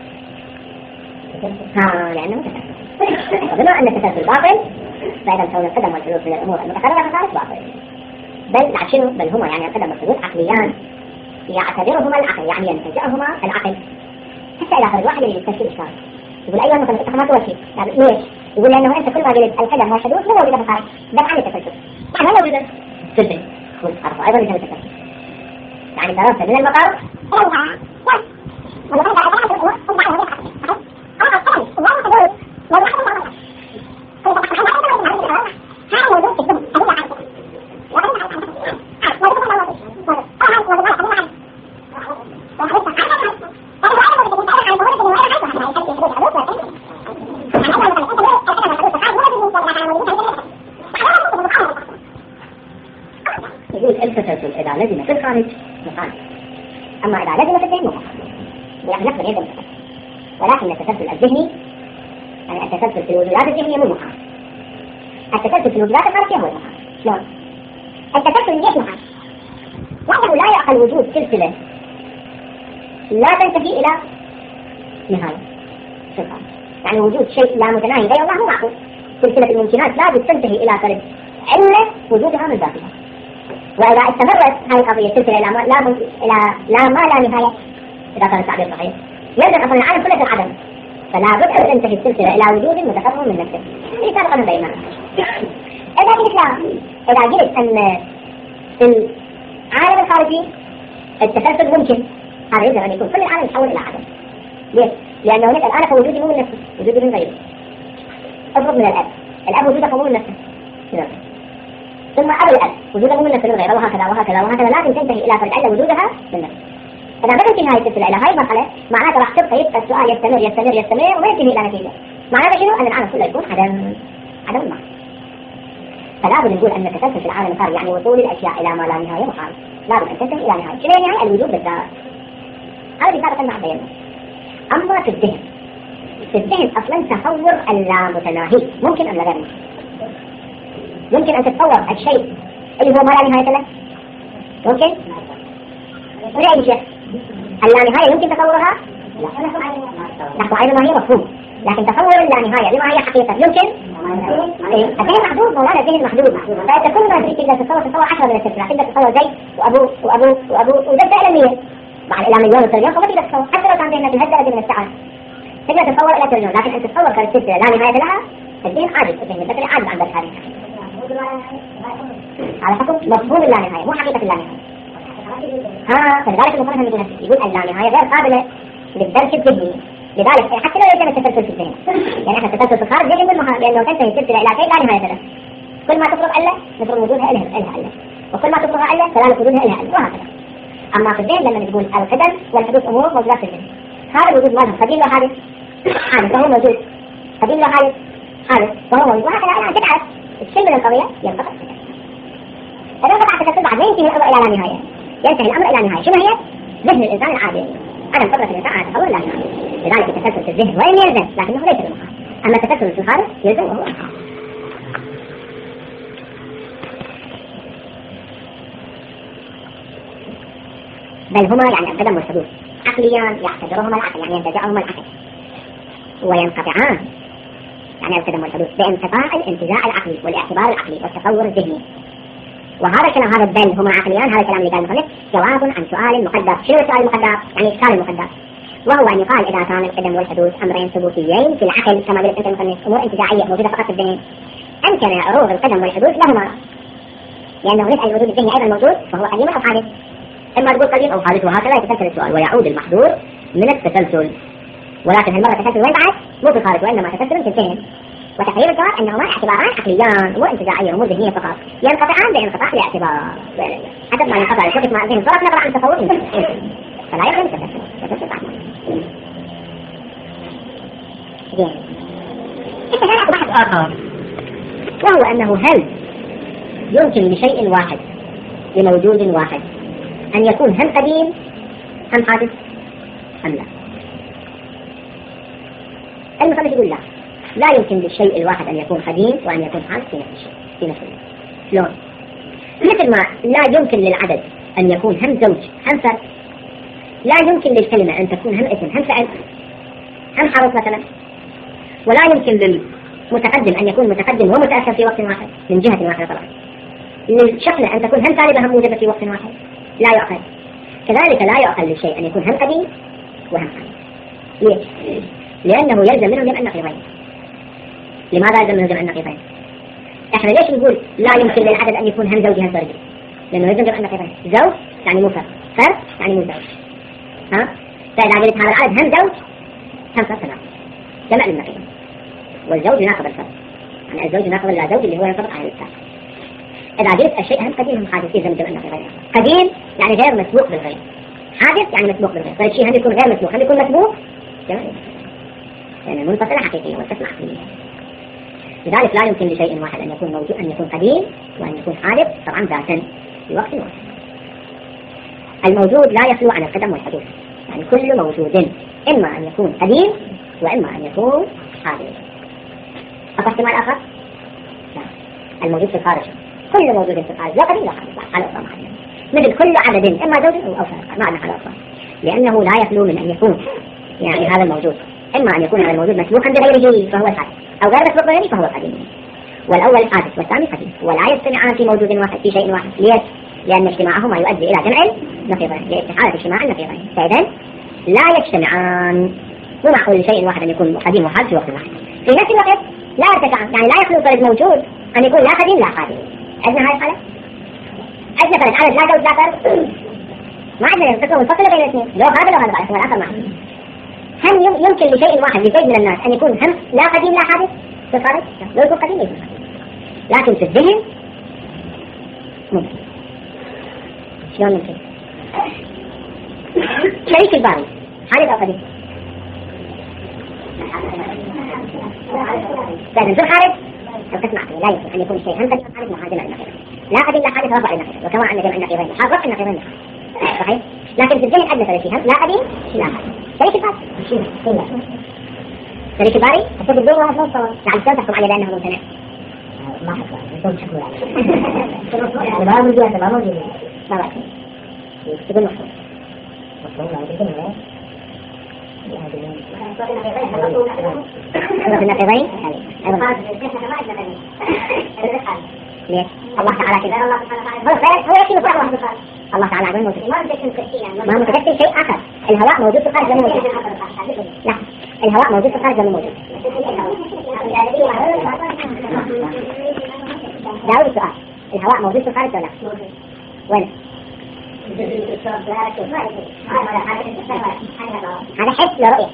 لأنه متكرر، وبما أن التسلسل باطل فإذا كون القدم والحدوث من الأمور المتكررة في الخارج باطل، بل شنو؟ بل هما يعني القدم والحدوث عقليان يعتبرهما العقل، يعني ينتزعهما العقل. حتى إذا خرج واحد اللي يستشكل إشكال يقول أيها مثلا أنت ما توشي، يعني ليش؟ يقول لأنه أنت كل ما قلت القدم والحدوث مو موجودة في الخارج، ده عن التسلسل، يعني ما موجودة جدا، والأرض أيضا يسمى التسلسل، يعني درست من المقر يقول التسلسل إذا لزم في الخارج مخالف، أما إذا لزم في الذهن مخالف، يعني نقدر يدم التسلسل، ولكن التسلسل الذهني يعني التسلسل في الوجودات الذهنية مو مخالف، التسلسل في الوجودات الخارجية هو المخالف. شلون؟ التسلسل ليش مخالف؟ لأنه لا يعقل وجود سلسلة لا تنتهي إلى نهاية في الخارج، يعني وجود شيء لا متناهي غير الله مو معقول، سلسلة الممكنات لازم تنتهي إلى فرد علة وجودها من ذاتها، وإذا استمرت هذه القضية السلسلة إلى ما لا نهاية إذا كان التعبير صحيح يلزم أصلا العالم كله في العدم، فلا بد أن تنتهي السلسلة إلى وجود متفرغ من نفسه. اللي كان قانون بيننا إذا قلت أن في العالم الخارجي التسلسل ممكن، هذا يلزم أن يكون كل العالم يتحول إلى عدم. ليش؟ لأنه هناك الآن فوجودي مو من نفسه، وجودي من غيره. أفرض من الأب وجوده مو من نفسه، ثم أبو الأب وجوده من نفسه من غيره، وهكذا وهكذا وهكذا، لازم تنتهي إلى فرد علة وجودها من نفسه. إذا بدأت هاي السلسلة إلى هاي المرحلة معناته راح تبقى السؤال يستمر يستمر يستمر وما ينتهي إلى نتيجة. معناته شنو؟ أن العالم كله يكون عدم المعنى. فلا بد نقول أن التسلسل في العالم الخارجي يعني وصول الأشياء إلى ما لا نهاية محال، لا بد أن تنتهي إلى نهاية. شنو النهاية؟ الوجود بالذات. هذا اللي سابقا مع بيننا. أما في الذهن أصلا تصور اللامتناهي ممكن أم لا غير ممكن؟ ممكن أن تتصور الشيء اللي هو ما لا نهاية له؟ ممكن؟ ولأي شيء اللانهاية يمكن تصورها؟ نحو أيضا ما هي مفهوم، لكن تصور اللانهاية لما هي حقيقة يمكن؟ الذهن محدود مولانا، الذهن محدود، فأنت كل ما تقدر تتصور 10 من السلسلة، تقدر تتصور زي وأبوه وأبوه وأبوه وده فعلا مية مع إلى مليون وتريليون، فما تقدر تتصور حتى لو كان ذهنك بهالدرجة من السعة تقدر تتصور إلى تريليون، لكن أن تتصور كالسلسلة لا نهاية لها الذهن عاجز، الذهن البشري عاجز عن ذلك. على حكم مفهوم اللانهاية مو حقيقة اللانهاية. فلذلك المصنف يقول اللانهاية غير قابلة للدرك الذهني، لذلك حتى لو يتم التسلسل في الذهن، يعني احنا التسلسل في الخارج يجب منها، لأنه تنتهي السلسلة إلى شيء لا نهاية له، كل ما تفرض إلا نفرض وجودها إلها، وكل ما تفرضها إلا كذلك وجودها إلها، وهكذا. أما في الذهن لما نقول القدم والحدوث أمور موجودات في الذهن، هذا الوجود مالهم قديم له حادث، فهو موجود، قديم له حادث فهو موجود، وهكذا يعني تبعث الشيء من القضية ينقطع التسلسل. إذا انقطع التسلسل بعد ما ينتهي الأمر إلى لا نهاية، ينتهي الأمر إلى نهاية. شنو هي؟ ذهن الإنسان العادي، عدم قدرة الإنسان على تصور لا نهاية. لذلك التسلسل في الذهن وإن يلزم لكنه ليس بمحال، أما التسلسل في الخارج يلزم وهو محال. بل هما يعني القدم والحدوث عقليان يعتبرهما العقل، يعني ينتزعهما العقل وينقطعان، يعني القدم والحدوث بانقطاع الانتزاع العقلي والاعتبار العقلي والتصور الذهني. وهذا الكلام هذا بل هما عقليان، هذا الكلام اللي قال المصنف جواب عن سؤال مقدر. شنو السؤال المقدر؟ يعني الإشكال المقدر، وهو أن يقال إذا كان القدم والحدوث أمرين ثبوتيين في العقل كما قلت أنت المصنف، أمور انتزاعية موجودة فقط في الذهن، أمكن عروض القدم والحدوث لهما، لأنه نسأل الوجود الذهني أيضا موجود فهو قديم أو حادث، إما تقول قديم أو حادث، وهكذا يتسلسل السؤال ويعود المحظور من التسلسل. ولكن هالمرة التسلسل وين بعد؟ مو في الخارج وإنما تسلسل في الذهن. وتقرير الجواب أنهما اعتباران عقليان مو انتزاعية ومو ذهنية فقط، ينقطعان بانقطاع الاعتبار، حسب ما ينقطع الكتب مع الذهن صرف نقرأ عن التصور فلا يمكن التسلسل بعد. هنا أكو بحث آخر، وهو أنه هل يمكن لشيء واحد لموجود واحد أن يكون هم قديم هم حادث أم لا؟ المصنف يقول لا يمكن للشيء الواحد أن يكون قديم وأن يكون حادث في نفس الشيء في نفس الوقت. شلون؟ مثل ما لا يمكن للعدد أن يكون هم زوج هم فرد، لا يمكن للكلمة أن تكون هم اسم هم فعل هم حرف مثلا، ولا يمكن للمتقدم أن يكون متقدم ومتأخر في وقت واحد من جهة واحدة طبعا، للشحنة أن تكون هم سالبة هم موجبة في وقت واحد، لا يعقل. كذلك لا يعقل للشيء أن يكون هم قديم وهم حادث. ليش؟ لأنه يلزم منه جمع النقيضين. لماذا يلزم منه جمع النقيضين؟ احنا ليش نقول لا يمكن للعدد أن يكون هم زوج هم فرد؟ لأنه يلزم جمع النقيضين، زوج يعني مو فرد، فرد يعني مو زوج. فإذا قلت هذا العدد هم زوج هم فرد تمام، جمع النقيضين. والزوج يناقض الفرد، يعني الزوج يناقض اللا زوج اللي هو ينطبق على الإنسان. إذا قلت الشيء هم قديم هم حادث يلزم جمع النقيضين. قديم يعني غير مسبوق بالغير، حادث يعني مسبوق بالغير، فالشيء هم يكون غير مسبوق هم يكون مسبوق جمع، يعني المنفصلة حقيقية والقسمة عقلية. لذلك لا يمكن لشيء واحد أن يكون موجود أن يكون قديم وأن يكون حادث طبعا ذاتا في وقت واحد. الموجود لا يخلو عن القدم والحدوث، يعني كل موجود إما أن يكون قديم وإما أن يكون حادث. أو احتمال آخر؟ لا، الموجود في الخارج كل موجود في الخارج لا قديم لا حادث على أصلا معينة، مثل كل عدد إما زوج أو فرد ما عندنا على أصلا، لأنه لا يخلو من أن يكون يعني هذا الموجود إما أن يكون هذا الموجود مسبوقا بغيره فهو الحادث، أو غير مسبوق بغيره فهو القديم. والأول حادث والثاني قديم، ولا يجتمعان في موجود واحد في شيء واحد. ليش؟ لأن اجتماعهما يؤدي إلى جمع النقيضين، لاتحاد اجتماع النقيضين، فإذا لا يجتمعان. مو معقول لشيء واحد أن يكون قديم وحادث في وقت واحد في نفس الوقت، لا يرتفعان، يعني لا يخلو فرد موجود أن يكون لا قديم لا حادث. عندنا هاي الحالة، عندنا فرد عدد لا زوج لا فرد، ما عندنا تكون منفصلة بين الاثنين، لو هذا لو هذا بعد احتمال آخر معه. هل يمكن لشيء واحد لزوج من الناس أن يكون هم لا قديم لا حادث في الخارج؟ لو يكون قديم يكون حادث، لكن في الذهن ممكن. شلون ممكن؟ شريك الباري حادث أو قديم؟ لكن في الخارج القسم عقلي لا يمكن أن يكون شيء هم قديم حادث مع جمع النقيضين، لا قديم لا حادث رفع النقيضين، وكما أن جمع النقيضين رفع النقيضين صحيح. لكن في الذهن أدنى شيء هم لا قديم لا حادث. شريك الباري شريك الباري أكتب الدور وهو صوت يعني شلون تحكم عليه بأنه ممتنع؟ ما حكم عليه شكله يعني ما موجود ما موجود ما بعرف تقول محفوظ النقيضين ليش؟ الله تعالى كذا هو يكفي الله تعالى عدم موجود ما متكفي شيء آخر. الهواء موجود في خارج الموجود. لا الهواء موجود في خارج الموجود. جاوب السؤال. الهواء موجود في خارج ولا وين؟ هذا حس لرؤية.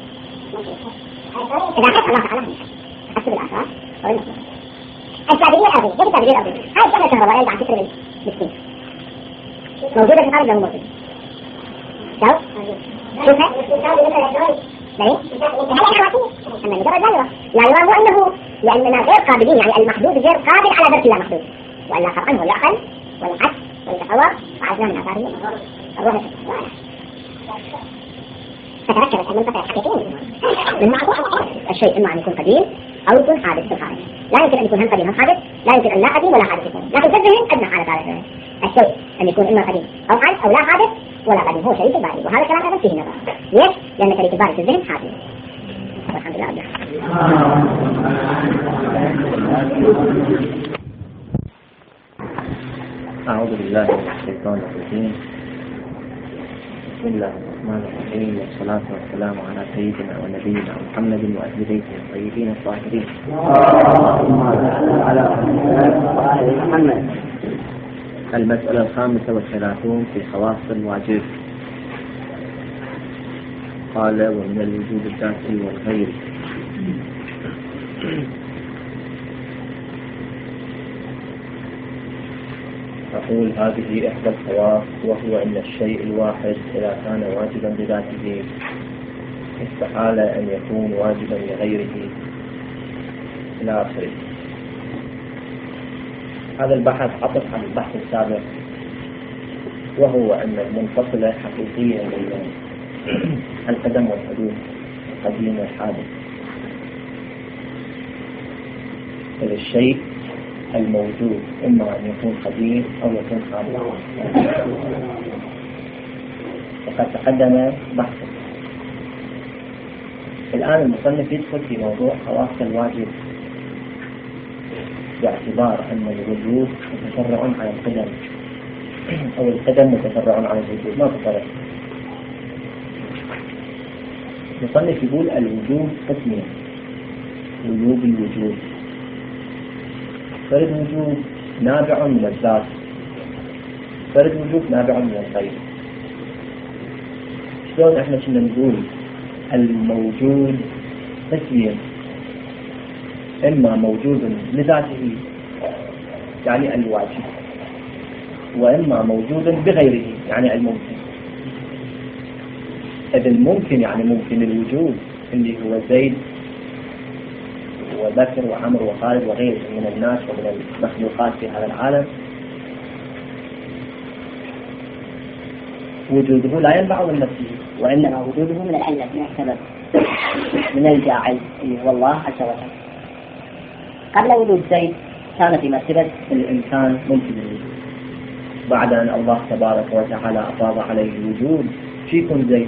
إذا حس الله تعالى حس بالآثار التعبيرية الأرضية. كيف التعبيرية الأرضية؟ هاي الشمس الكهربائية اللي عم تكتب بالسين موجودة في خارج الموجود. جاوب. شوفها. ليه؟ أما مجرد لا يرى مو أنه لأننا غير قابلين، يعني المحدود غير قابل على درك اللامحدود، وإلا قطعا هو يعقل ويحس ويتصور وعزنا من آثاره الروح. فتركبت المنطقة الحقيقية من معقول الشيء إما أن يكون قديم أو يكون حادث في الخارج. لا يمكن أن يكون هم قديم هم حادث، لا يمكن أن لا قديم ولا حادث يكون، لكن في الذهن أدنى حالة على الذهن الشيء أن يكون إما قديم أو حادث أو لا حادث ولا قديم، هو شيء باري. وهذا الكلام أيضا فيه نظر. ليش؟ لأن شيء باري في الذهن حادث. والحمد لله أبدا. أعوذ بالله من الشيطان الرجيم. بسم الله الرحمن الرحيم، والصلاة والسلام على سيدنا ونبينا محمد وأهل بيته الطيبين الطاهرين. المسألة 35 في خواص الواجب. قال: ومن الوجود الذاتي والغيري. أقول هذه إحدى الخواص، وهو أن الشيء الواحد إذا كان واجبا بذاته استحال أن يكون واجبا لغيره إلى آخره. هذا البحث عطف عن البحث السابق، وهو أن المنفصلة حقيقية من القدم والحدوث، القديم والحادث. إذا الشيء الموجود إما أن يكون قديم أو يكون حادث. وقد تقدم بحثه. الآن المصنف يدخل في موضوع خواص الواجب، باعتبار أن الوجود متفرع عن القدم، أو القدم متفرع عن الوجود. ما تفرق. المصنف يقول الوجود قسمين: وجوب الوجود، فرد وجود نابع من الذات، فرد وجود نابع من الغير. شلون احنا كنا نقول الموجود قسمين: اما موجود لذاته يعني الواجب، واما موجود بغيره يعني الممكن. إذا الممكن يعني ممكن الوجود اللي هو زيد وبكر وعمر وخالد وغيره من الناس ومن المخلوقات في هذا العالم، وجوده لا ينبع من نفسه، وإنما وجوده من العلة، من السبب، من الجاعل اللي هو الله عز وجل. قبل وجود زيد كان في مرتبة الإنسان ممكن الوجود. بعد أن الله تبارك وتعالى أفاض عليه الوجود، شو يكون زيد؟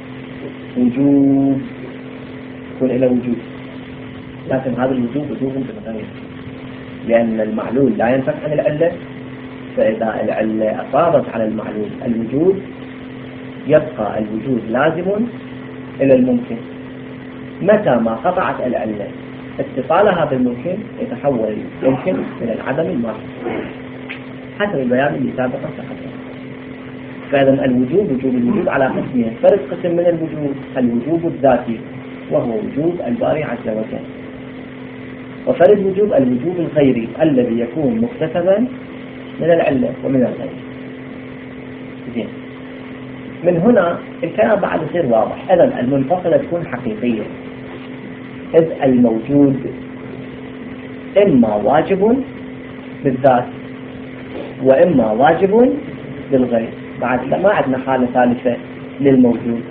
وجود، يكون إلى وجود. لكن هذا الوجود وجود بالغير، لأن المعلول لا ينفك عن العلة، فإذا العلة أفاضت على المعلول الوجود يبقى الوجود لازم إلى الممكن. متى ما قطعت العلة اتصالها بالممكن يتحول الممكن إلى العدم الماضي، حسب البيان اللي سابقا تقدم. فإذا الوجود وجود الوجود على قسمين: فرد قسم من الوجود الوجود الذاتي، وهو وجود الباري عز وجل، وفرد وجود الوجود الغيري الذي يكون مكتسبا من العلة ومن الغير. زين، من هنا الكلام بعد يصير واضح. إذن المنفصلة تكون حقيقية، إذ الموجود إما واجب بالذات وإما واجب بالغير. بعد ما عندنا حالة ثالثة للموجود،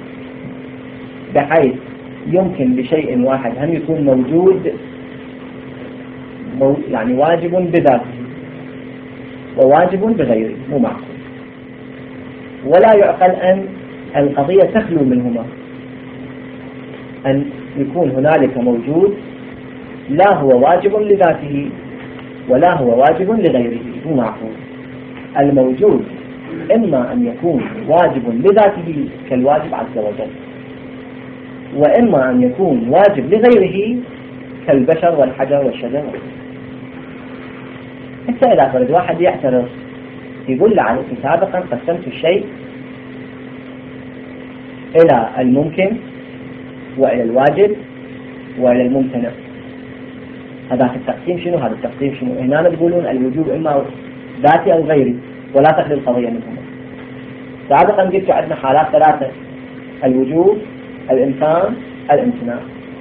بحيث يمكن لشيء واحد هم يكون موجود يعني واجب بذاته وواجب بغيره، مو معقول. ولا يعقل أن القضية تخلو منهما، أن يكون هنالك موجود لا هو واجب لذاته ولا هو واجب لغيره، هو معقول. الموجود إما أن يكون واجب لذاته كالواجب عز وجل، وإما أن يكون واجب لغيره كالبشر والحجر والشجر. حتى إذا فرد واحد يعترض يقول لعلي سابقا قسمت الشيء إلى الممكن وإلى الواجب وإلى الممتنع، هذا التقسيم شنو؟ هذا التقسيم شنو؟ هنا تقولون الوجوب إما ذاتي أو غيري ولا تخلي القضية منهما. سابقا قلت عندنا حالات ثلاثة: الوجوب، الإمكان، الامتناع.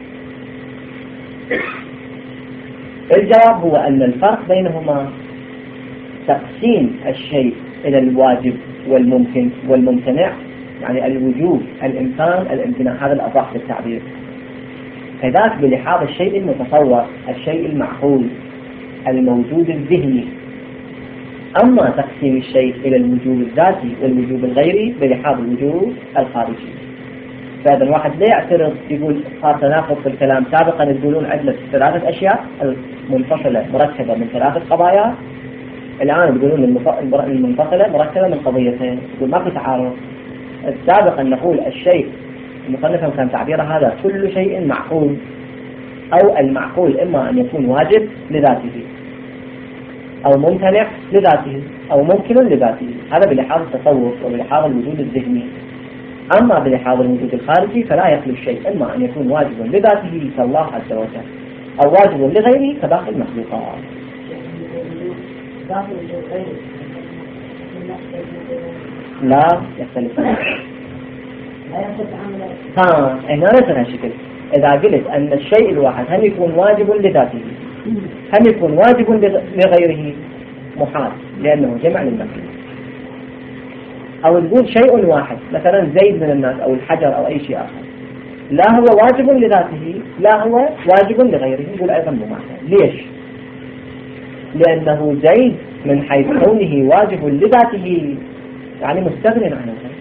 الجواب هو أن الفرق بينهما تقسيم الشيء إلى الواجب والممكن والممتنع، يعني الوجوب، الإمكان، الامتناع، هذا الأصح في التعبير. كذلك بلحاظ الشيء المتصور، الشيء المعقول، الموجود الذهني. أما تقسيم الشيء إلى الوجوب الذاتي والوجوب الغيري بلحاظ الوجوب الخارجي. فإذا الواحد لا يعترض يقول صار تناقض في الكلام. سابقا يقولون عندنا ثلاثة أشياء المنفصلة مركبة من ثلاثة قضايا، الآن يقولون المنفصلة مركبة من قضيتين، يقول ما في تعارض. سابقا نقول الشيء المصنف كان تعبير هذا كل شيء معقول، أو المعقول إما أن يكون واجب لذاته أو ممتنع لذاته أو ممكن لذاته، هذا بلحاظ التصور وبلحاظ الوجود الذهني. أما بلحاظ الوجود الخارجي فلا يخلو الشيء إما أن يكون واجب لذاته كالله عز وجل أو واجب لغيره كباقي المخلوقات. لا يختلف. هنا ليس هالشكل. إذا قلت أن الشيء الواحد هل يكون واجب لذاته هل يكون واجب لغيره محال، لأنه جمع للمخلوق. أو تقول شيء واحد مثلا زيد من الناس أو الحجر أو أي شيء آخر لا هو واجب لذاته لا هو واجب لغيره، يقول أيضا مماثل. ليش؟ لأنه زيد من حيث كونه واجب لذاته يعني مستغني عن الغير،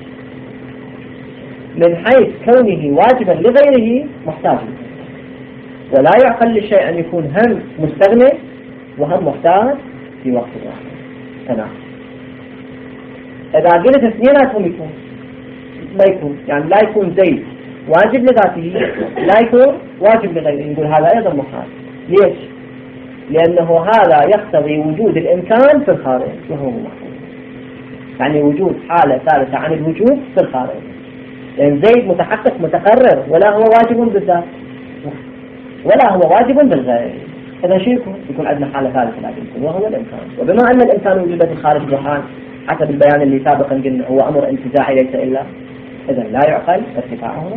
من حيث كونه واجبا لغيره محتاج، ولا يعقل للشيء أن يكون هم مستغني وهم محتاج في وقت واحد. تمام. إذا قلت اثنيناتهم يكون ما يكون، يعني لا يكون زيد واجب لذاته لا يكون واجب لغيره، يقول هذا أيضا محال. ليش؟ لأنه هذا يقتضي وجود الإمكان في الخارج وهو محال، يعني وجود حالة ثالثة عن الوجود في الخارج. لأن زيد متحقق متقرر ولا هو واجب بالذات ولا هو واجب بالغير. إذا شو يكون عندنا حالة ثالثة لا يمكن وهو الإمكان. وبما أن الإمكان وجود في الخارج بحال حسب البيان اللي سابقا قلنا هو أمر انتزاعي ليس إلا، إذا لا يعقل ارتفاعهما.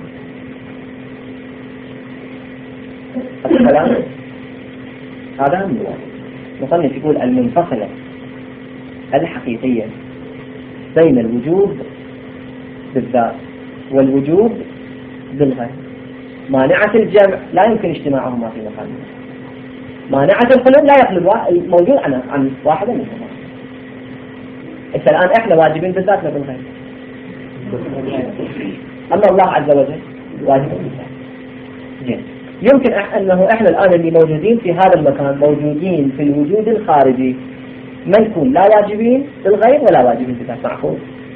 الكلام هذا من مصنف يقول المنفصلة الحقيقية بين الوجود بالذات والوجود بالغير مانعة الجمع لا يمكن اجتماعهما في مكان، مانعة الخلود لا يخلو الموجود عن واحدة منهما. الآن احنا واجبين بالذات لا بالغير، أما الله عز وجل واجب بالذات. يمكن أنه احنا الآن اللي موجودين في هذا المكان موجودين في الوجود الخارجي ما نكون لا واجبين بالغير ولا واجبين بالذات. معقول؟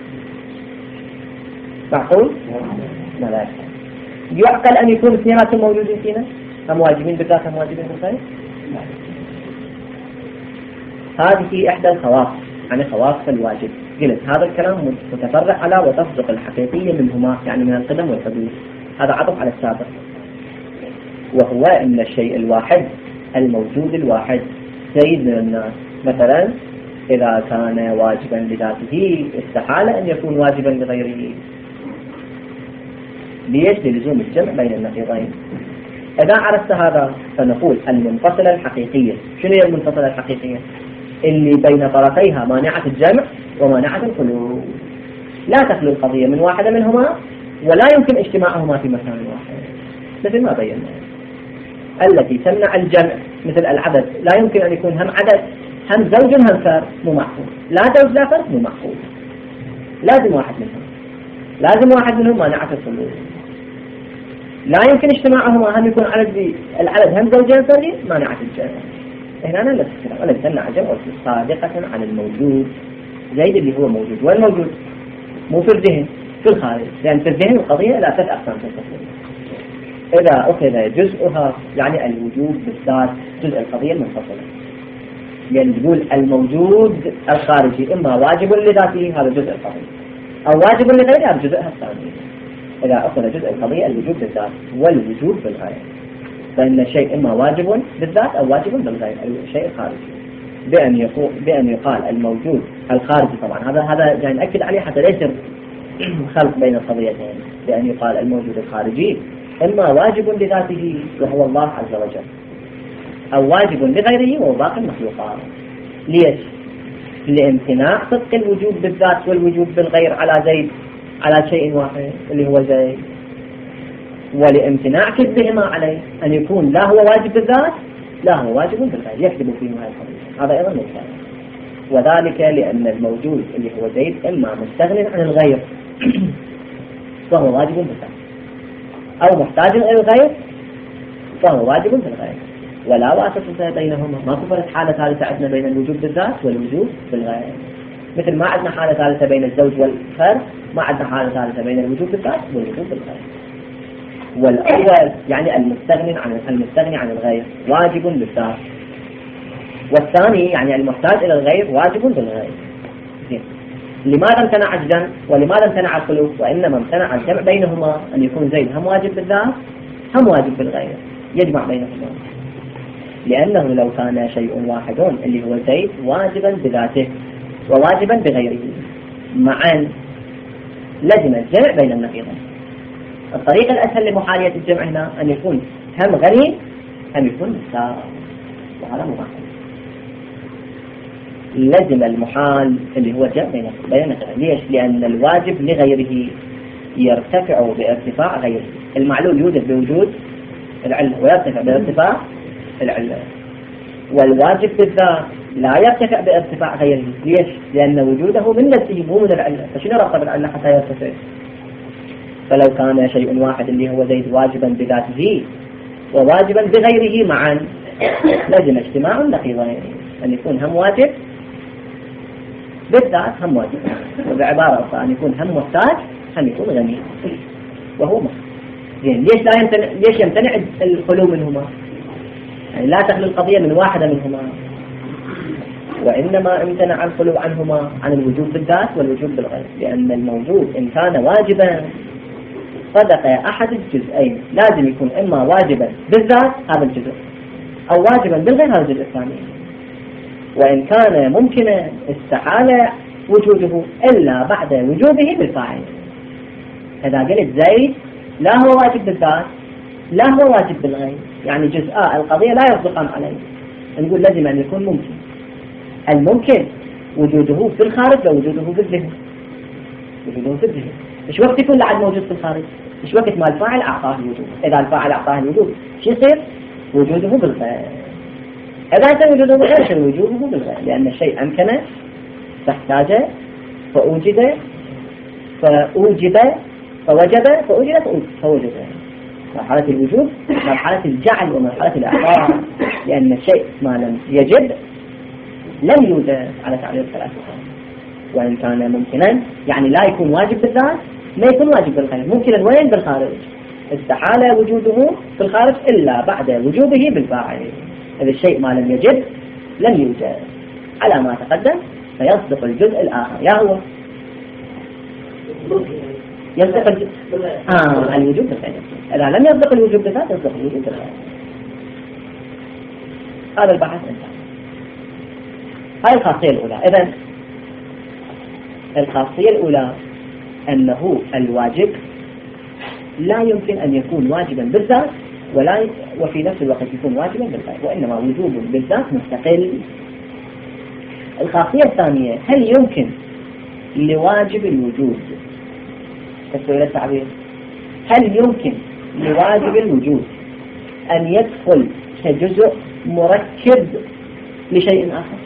معقول؟ لا لا يعقل أن يكون اثنيناتهم موجودين فينا، هم واجبين بالذات هم واجبين بالغير. هذه إحدى الخواص، يعني خواص الواجب. قلت هذا الكلام متفرع على وتصدق الحقيقية منهما، يعني من القدم والحدوث. هذا عطف على السابق، وهو أن الشيء الواحد الموجود الواحد زيد من الناس مثلا إذا كان واجبا لذاته استحال أن يكون واجبا لغيره. ليش؟ للزوم الجمع بين النقيضين. إذا عرفت هذا فنقول المنفصلة الحقيقية. شنو هي المنفصلة الحقيقية؟ اللي بين طرفيها مانعة الجمع ومانعة الخلو، لا تخلو القضية من واحدة منهما ولا يمكن اجتماعهما في مكان واحد، مثل ما بينا. التي تمنع الجمع مثل العدد لا يمكن أن يكون هم عدد هم زوج هم فرد، مو معقول. لا زوج لا فرد، مو معقول، لازم واحد منهم. لازم واحد منهم مانعة الخلو. لا يمكن اجتماعهما، هم يكون العدد هم زوجين صغير مانعة الجمع. هنا أنا لا تتكلم ولا تمنع الجمع صادقة عن الموجود زيد اللي هو موجود. والموجود مو في الذهن، في الخارج، لأن في الذهن القضية لا 3 أقسام تنفصل. إذا أخذ جزءها يعني الوجود بالذات جزء القضية المنفصلة، لأن تقول الموجود الخارجي إما واجب لذاته هذا جزء القضية، أو واجب لغيره هذا جزءها الثاني. إذا أخذ جزء القضية الوجود بالذات والوجود بالغير، فإن الشيء إما واجب بالذات أو واجب بالغير، الشيء الخارجي. بأن يقال الموجود الخارجي، طبعا هذا يعني نأكد عليه حتى لا يصير خلط بين القضيتين. بأن يقال الموجود الخارجي إما واجب لذاته وهو الله عز وجل، أو واجب لغيره وهو باقي المخلوقات. ليش؟ لامتناع صدق الوجود بالذات والوجود بالغير على زيد، على شيء واحد اللي هو زيد، ولامتناع كذبهما عليه، أن يكون لا هو واجب بالذات لا هو واجب بالغير، يكذب فيه هذا الحديث. هذا أيضا مثال، وذلك لأن الموجود اللي هو زيد إما مستغن عن الغير فهو واجب بالذات، أو محتاج إلى الغير فهو واجب بالغير، ولا واسطة بينهما. ما كفرت حالة ثالثة عندنا بين الوجود بالذات والوجود بالغير، مثل ما عندنا حالة ثالثة بين الزوج والفرد، ما عندنا حالة ثالثة بين الوجود بالذات والوجود بالغير. والأول يعني المستغني عن الغير واجب بالذات، والثاني يعني المحتاج إلى الغير واجب بالغير. لماذا امتنع الجمع ولماذا امتنع الخلو؟ وإنما امتنع الجمع بينهما، أن يكون زيد هم واجب بالذات هم واجب بالغير، يجمع بينهما. لأنه لو كان شيء واحد اللي هو زيد واجبا بذاته وواجبا بغيره معا لزم الجمع بين النقيضين. الطريقة الأسهل لمحالية الجمع هنا أن يكون هم غني هم يكون مسار، وهذا مباح. لزم المحال اللي هو جمع بين النقيضين. ليش؟ لأن الواجب لغيره يرتفع بارتفاع غيره. المعلول يوجد بوجود العلة ويرتفع بارتفاع العلة، والواجب بالذات لا يرتفع بارتفاع غيره. ليش؟ لأن وجوده من نفسه مو من العلة، فشنو رتب العلة حتى يرتفع؟ فلو كان شيء واحد اللي هو زيد واجبا بذاته وواجبا بغيره معا لازم اجتماع النقيضين، أن يكون هم واجب بالذات هم واجب، وبعبارة أخرى أن يكون هم محتاج هم يكون غني وهو زين. ليش يمتنع الخلو منهما؟ يعني لا تخلو القضية من واحدة منهما، وإنما امتنع الخلو عنهما عن الوجود بالذات والوجود بالغير، لأن الموجود إن كان واجبا صدق أحد الجزئين، لازم يكون إما واجبا بالذات هذا الجزء أو واجبا بالغير هذا الجزء الثاني. وإن كان ممكنا استحال وجوده إلا بعد وجوده بالفاعل. إذا قلت زيد لا هو واجب بالذات لا هو واجب بالغير، يعني جزءاء القضية لا يصدقان عليه، نقول لازم أن يكون ممكن. الممكن وجوده في الخارج لو وجوده بالذهن، وجوده في الذهن. مش وقت يكون لعد موجود في الخارج، مش وقت ما الفاعل أعطاه الوجود. إذا الفاعل أعطاه الوجود شو يصير؟ وجوده بالغير. إذا كان وجوده بالغير يصير وجوده بالغير، لأن الشيء أمكن فاحتاج فأوجد فوجد فوجد. مرحلة الوجود مرحلة الجعل ومرحلة الإعطاء، لأن الشيء ما لم يجد لم يوجد على تعبير الثلاثة. وإن كان ممكنا يعني لا يكون واجب بالذات ما يكون واجب بالغير. ممكنا وين؟ بالخارج. استحال وجوده في الخارج إلا بعد وجوده بالفاعل. إذا الشيء ما لم يجد لم يوجد على ما تقدم، فيصدق الجزء الآخر يا هو يصدق الوجود بالغير. إذا لم يصدق الوجود بالذات يصدق الوجود بالغير. هذا البحث انتهى. هاي الخاصية الأولى. إذن الخاصية الأولى أنه الواجب لا يمكن أن يكون واجبا بالذات وفي نفس الوقت يكون واجبا بالغير، وإنما وجوب بالذات مستقل. الخاصية الثانية، هل يمكن لواجب الوجود تسويل التعبير، هل يمكن لواجب الوجود أن يدخل كجزء مركب لشيء آخر؟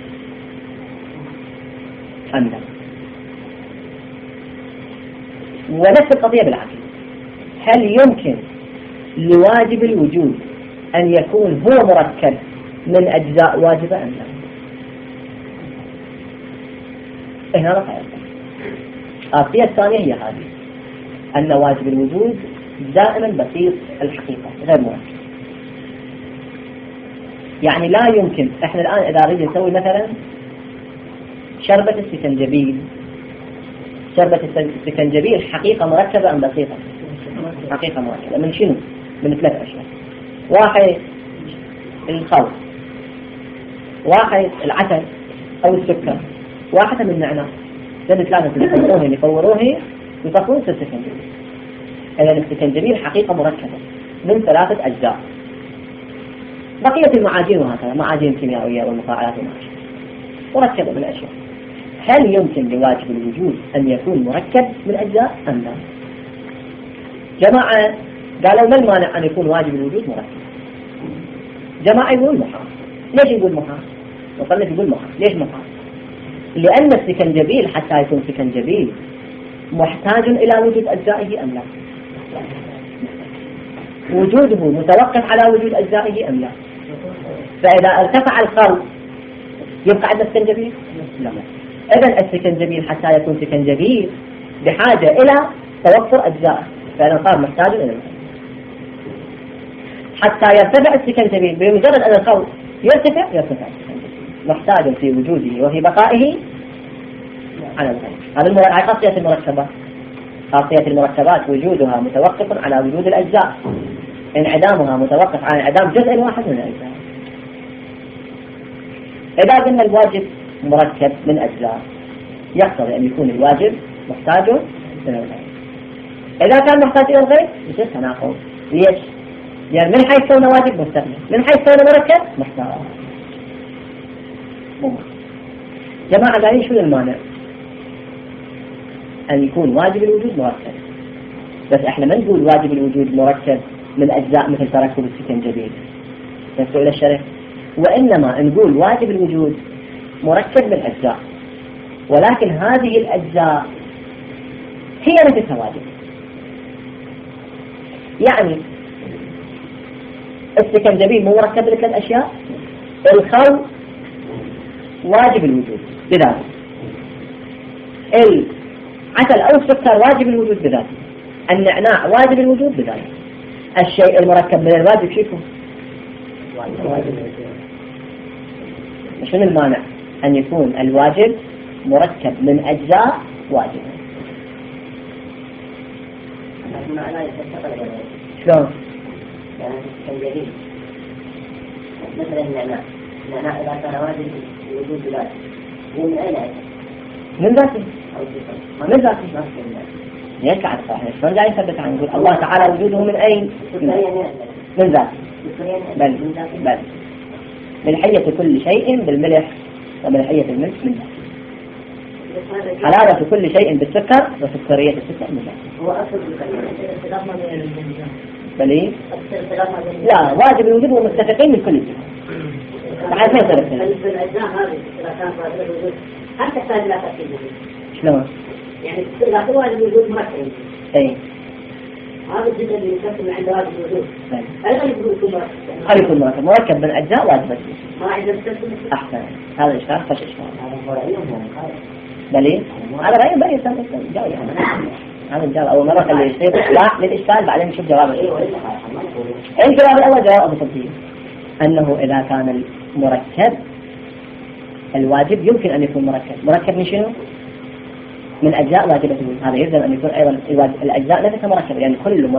ونفس القضية بالعكس، هل يمكن لواجب الوجود أن يكون هو مركب من أجزاء واجبة أم لا؟ هنا رفع القضية الثانية هي هذه، أن واجب الوجود دائما بسيط الحقيقة غير مركب. يعني لا يمكن احنا الآن إذا نريد نسوي مثلا شربة السكنجبيل، شربة السكنجبيل حقيقة مركبة أم بسيطة؟ حقيقة مركبة. من شنو؟ من 3 أشياء. واحد الخل، واحد العسل أو السكر، واحدة من النعناع. هذه 3 اللي يفوروه يطفون السكنجبيل. إذا السكنجبيل حقيقة مركبة من 3 أجزاء. بقية المعادن وهكذا معادن كيميائية والمفاعلات مركبة من أشياء. هل يمكن لواجب الوجود أن يكون مركب من أجزاء أم لا؟ جماعة قالوا ما المانع أن يكون واجب الوجود مركب؟ جماعة يقول محال. ليش يقول محال؟ وصلنا يقول محال. ليش محال؟ لأن السكنجبيل حتى يكون سكنجبيل محتاج إلى وجود أجزائه أم لا؟ وجوده متوقف على وجود أجزائه أم لا؟ فإذا ارتفع الخلط يبقى عندنا السكنجبيل؟ لا. إذن السكنجبيل حتى يكون سكنجبيل بحاجة إلى توفر أجزاء، فإذا صار محتاج إلى الخلط. حتى يرتفع السكنجبيل بمجرد أن الخلط يرتفع السكنجبيل، محتاج في وجوده وفي بقائه على الخلط. هذه خاصية المركبات. خاصية المركبات وجودها متوقف على وجود الأجزاء، انعدامها متوقف على انعدام جزء واحد من الأجزاء. إذا قلنا الواجب مركب من أجزاء يقتضي أن يكون الواجب محتاج إلى الغير. إذا كان محتاج إلى الغير يصير تناقض. ليش؟ يعني من حيث كونه واجب مستغني، من حيث كونه مركب محتاج. جماعة قالين شو المانع أن يكون واجب الوجود مركب؟ بس احنا ما نقول واجب الوجود مركب من أجزاء مثل تركب السكنجبيل تنسوا إلى الشرح، وإنما نقول واجب الوجود مركب من أجزاء، ولكن هذه الأجزاء هي نفسها واجب. يعني السكنجبيل مو مركب من 3 أشياء، الخل واجب الوجود بذاته، العسل أو السكر واجب الوجود بذاته، النعناع واجب الوجود بذاته. الشيء المركب من الواجب شو يكون؟ شنو المانع أن يكون الواجب مركب من أجزاء واجبة؟ شلون؟ يعني الجديد مثلا النعناع إذا كان واجب الوجود بذاته هو من أين أتى؟ من ذاته. من ذاته. يركع الصحيح. شلون جاي يثبت عنه؟ يقول الله تعالى وجوده من أين؟ من ذاته. بل من حية كل شيء بالملح ومن حية الملح من ذاته. حلاوة كل شيء بالسكر وسكرية السكر من ذاته. هو أصل الاختلاف ما بين الجنسين. بلي؟ لا واجب الوجود ومتفقين من كل شيء. بعد ما يصير الأجزاء هذه إذا كانت واجب الوجود هل تحتاج إلى تركيب جديد؟ شلون؟ يعني إذا كان واجب الوجود مركب. أي. هذا الجزء اللي يكون عند واجب الوجود. أيضا يكون مركب. هل يكون مركب من أجزاء واجبة؟ ما عندنا تسلسل. أحسن. هذا إشكال فش إشكال. هذا هو رأيهم بلي؟ هذا رأيهم بلي يسمى جاي. هذا الجواب أول مرة اللي يصير إصلاح للإشكال بعدين نشوف جوابه. الجواب الأول جواب أبو تفضيل أنه إذا كان المركب الواجب يمكن أن يكون مركب من شنو؟ من أجزاء واجبة. هذا يلزم أن يكون أيضا الأجزاء نفسها مركبة، يعني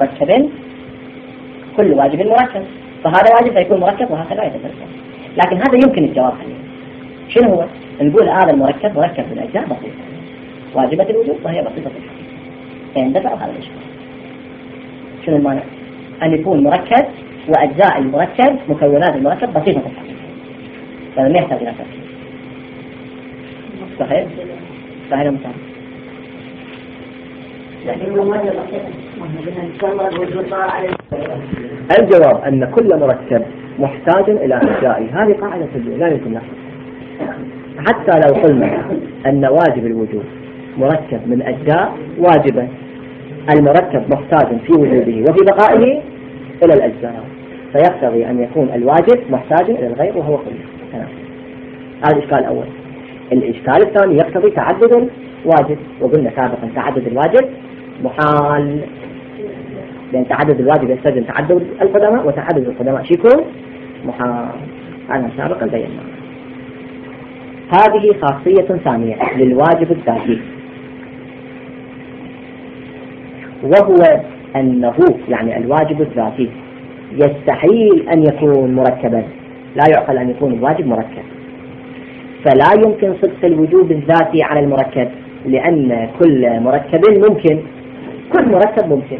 كل واجب مركب، فهذا واجب فيكون مركب وهكذا يتسلسل. لكن هذا يمكن الجواب عليه. شنو هو؟ نقول هذا المركب مركب من أجزاء بسيطة واجبة الوجود وهي بسيطة الحقيقة. يندفع هذا الإشكال. شنو المانع؟ أن يكون مركب وأجزاء المركب مكونات المركب بسيطة الحقيقة، فهذا ما يحتاج إلى تركيب. صحيح؟ صحيح مثال. الجواب أن كل مركب محتاج إلى أجزائه. هذه قاعدة لا يمكن نحن حتى لو قلنا أن واجب الوجود مركب من أجزاء واجبة، المركب محتاج في وجوده وفي بقائه إلى الأجزاء، فيقتضي أن يكون الواجب محتاج إلى الغير وهو كله. هذا الإشكال الأول. الإشكال الثاني يقتضي تعدد الواجب، وقلنا سابقا تعدد الواجب محال، لأن تعدد الواجب يستلزم تعدد القدماء، وتعدد القدماء يكون محال. هذا سابقا بينا. هذه خاصية ثانية للواجب الذاتي، وهو أنه يعني الواجب الذاتي يستحيل أن يكون مركبا، لا يعقل أن يكون الواجب مركب، فلا يمكن صدق الوجوب الذاتي على المركب، لأن كل مركب ممكن، كل مركب ممكن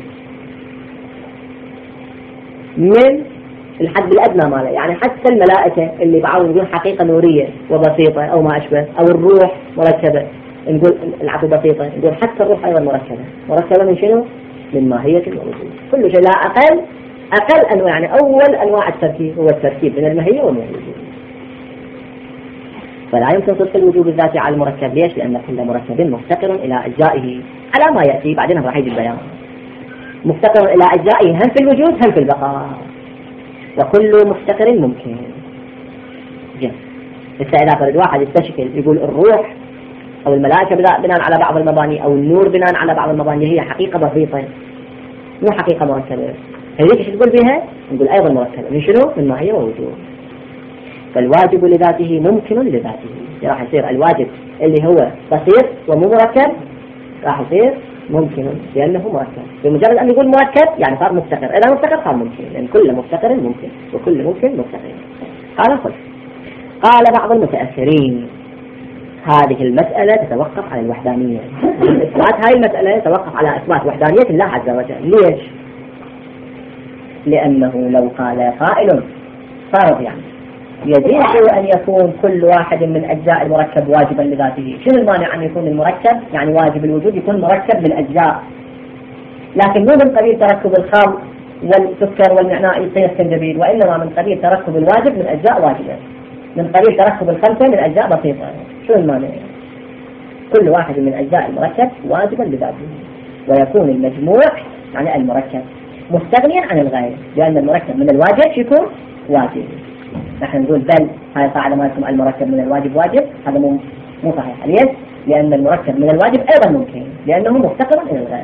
من الحد الأدنى ماله. يعني حتى الملائكة اللي بعضهم يقول حقيقة نورية وبسيطة أو ما أشبه، أو الروح مركبة، نقول العقل بسيطة، نقول حتى الروح أيضا مركبة من شنو؟ من ماهية الوجود. كل شيء لا أقل أنواع، يعني أول أنواع التركيب هو التركيب من الماهية ومن الوجود. فلا يمكن صدق الوجوب الذاتي على المركب. ليش؟ لأن كل مركب مفتقر إلى أجزائه على ما يأتي بعدين راح يجي البيان. مفتقر إلى أجزائه هم في الوجود هم في البقاء، وكل مفتقر ممكن. إذا فرد واحد يستشكل يقول الروح أو الملائكة بناء على بعض المباني، أو النور بناء على بعض المباني، هي حقيقة بسيطة مو حقيقة مركبة، هذيك ايش تقول بها؟ نقول أيضا مركبة من شنو؟ من ماهية ووجود. فالواجب لذاته ممكن لذاته، راح يصير الواجب اللي هو بسيط ومو مركب راح يصير ممكن لأنه مركب. بمجرد أن يقول مركب يعني صار مفتقر، إذا مفتقر صار ممكن، لأن كل مفتقر ممكن وكل ممكن مفتقر. قال بعض المتأثرين هذه المسألة تتوقف على الوحدانية. إثبات هاي المسألة يتوقف على إثبات وحدانية الله عز وجل. ليش؟ لأنه لو قال قائل فرض يعني يجوز أن يكون كل واحد من أجزاء المركب واجبا لذاته، شنو المانع أن يكون المركب يعني واجب الوجود يكون مركب من أجزاء، لكن مو من قبيل تركب الخام والسكر والنعناع يصير سنجبيل، وإنما من قبيل تركب الواجب من أجزاء واجبة، من قبيل تركب الخمسة من أجزاء بسيطة. شو المانع؟ كل واحد من أجزاء المركب واجبا لذاته، ويكون المجموع يعني المركب مستغنيا عن الغير، لأن المركب من الواجب يكون واجب. نحن نقول بل هاي قاعدة ما يسمى المركب من الواجب واجب، هذا مو صحيح. ليش؟ لأن المركب من الواجب أيضا ممكن لأنه مفتقر إلى الغير.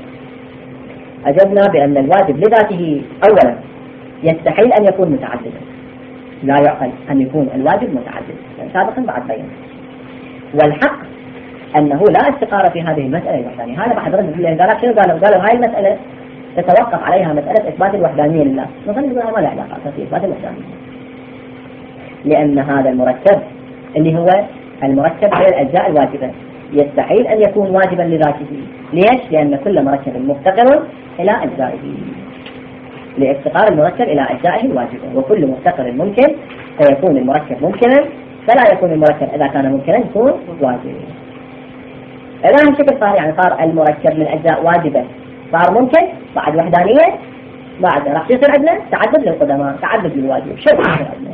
أجبنا بأن الواجب لذاته أولا يستحيل أن يكون متعددا، لا يعقل أن يكون الواجب متعدد سابقا بعد بيان. والحق أنه لا استقارة في هذه المسألة الوحدانية. هذا بعد رد لأن قالوا هاي المسألة تتوقف عليها مسألة إثبات الوحدانية لله، نظن ما لا علاقة في إثبات الوحدانية، لأن هذا المركب اللي هو المركب على الأجزاء الواجبة يستحيل أن يكون واجبا لذاته. ليش؟ لأن كل مركب مفتقر إلى أجزائه، لافتقار المركب إلى أجزائه الواجبة، وكل مفتقر ممكن فيكون المركب ممكنا، فلا يكون المركب إذا كان ممكنا يكون واجبا. إذا هالشكل صار يعني صار المركب من أجزاء واجبة صار ممكن بعد وحدانية، بعد راح يصير عندنا تعدد للقدماء تعدد للواجب. شو يصير عندنا؟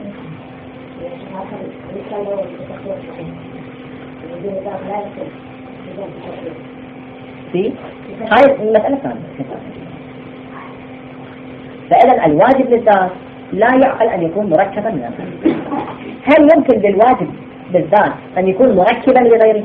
في هاي المسألة ثانية. فإذا الواجب للذات لا يعقل أن يكون مركبا من الغير. هل يمكن للواجب بالذات أن يكون مركبا لغيره؟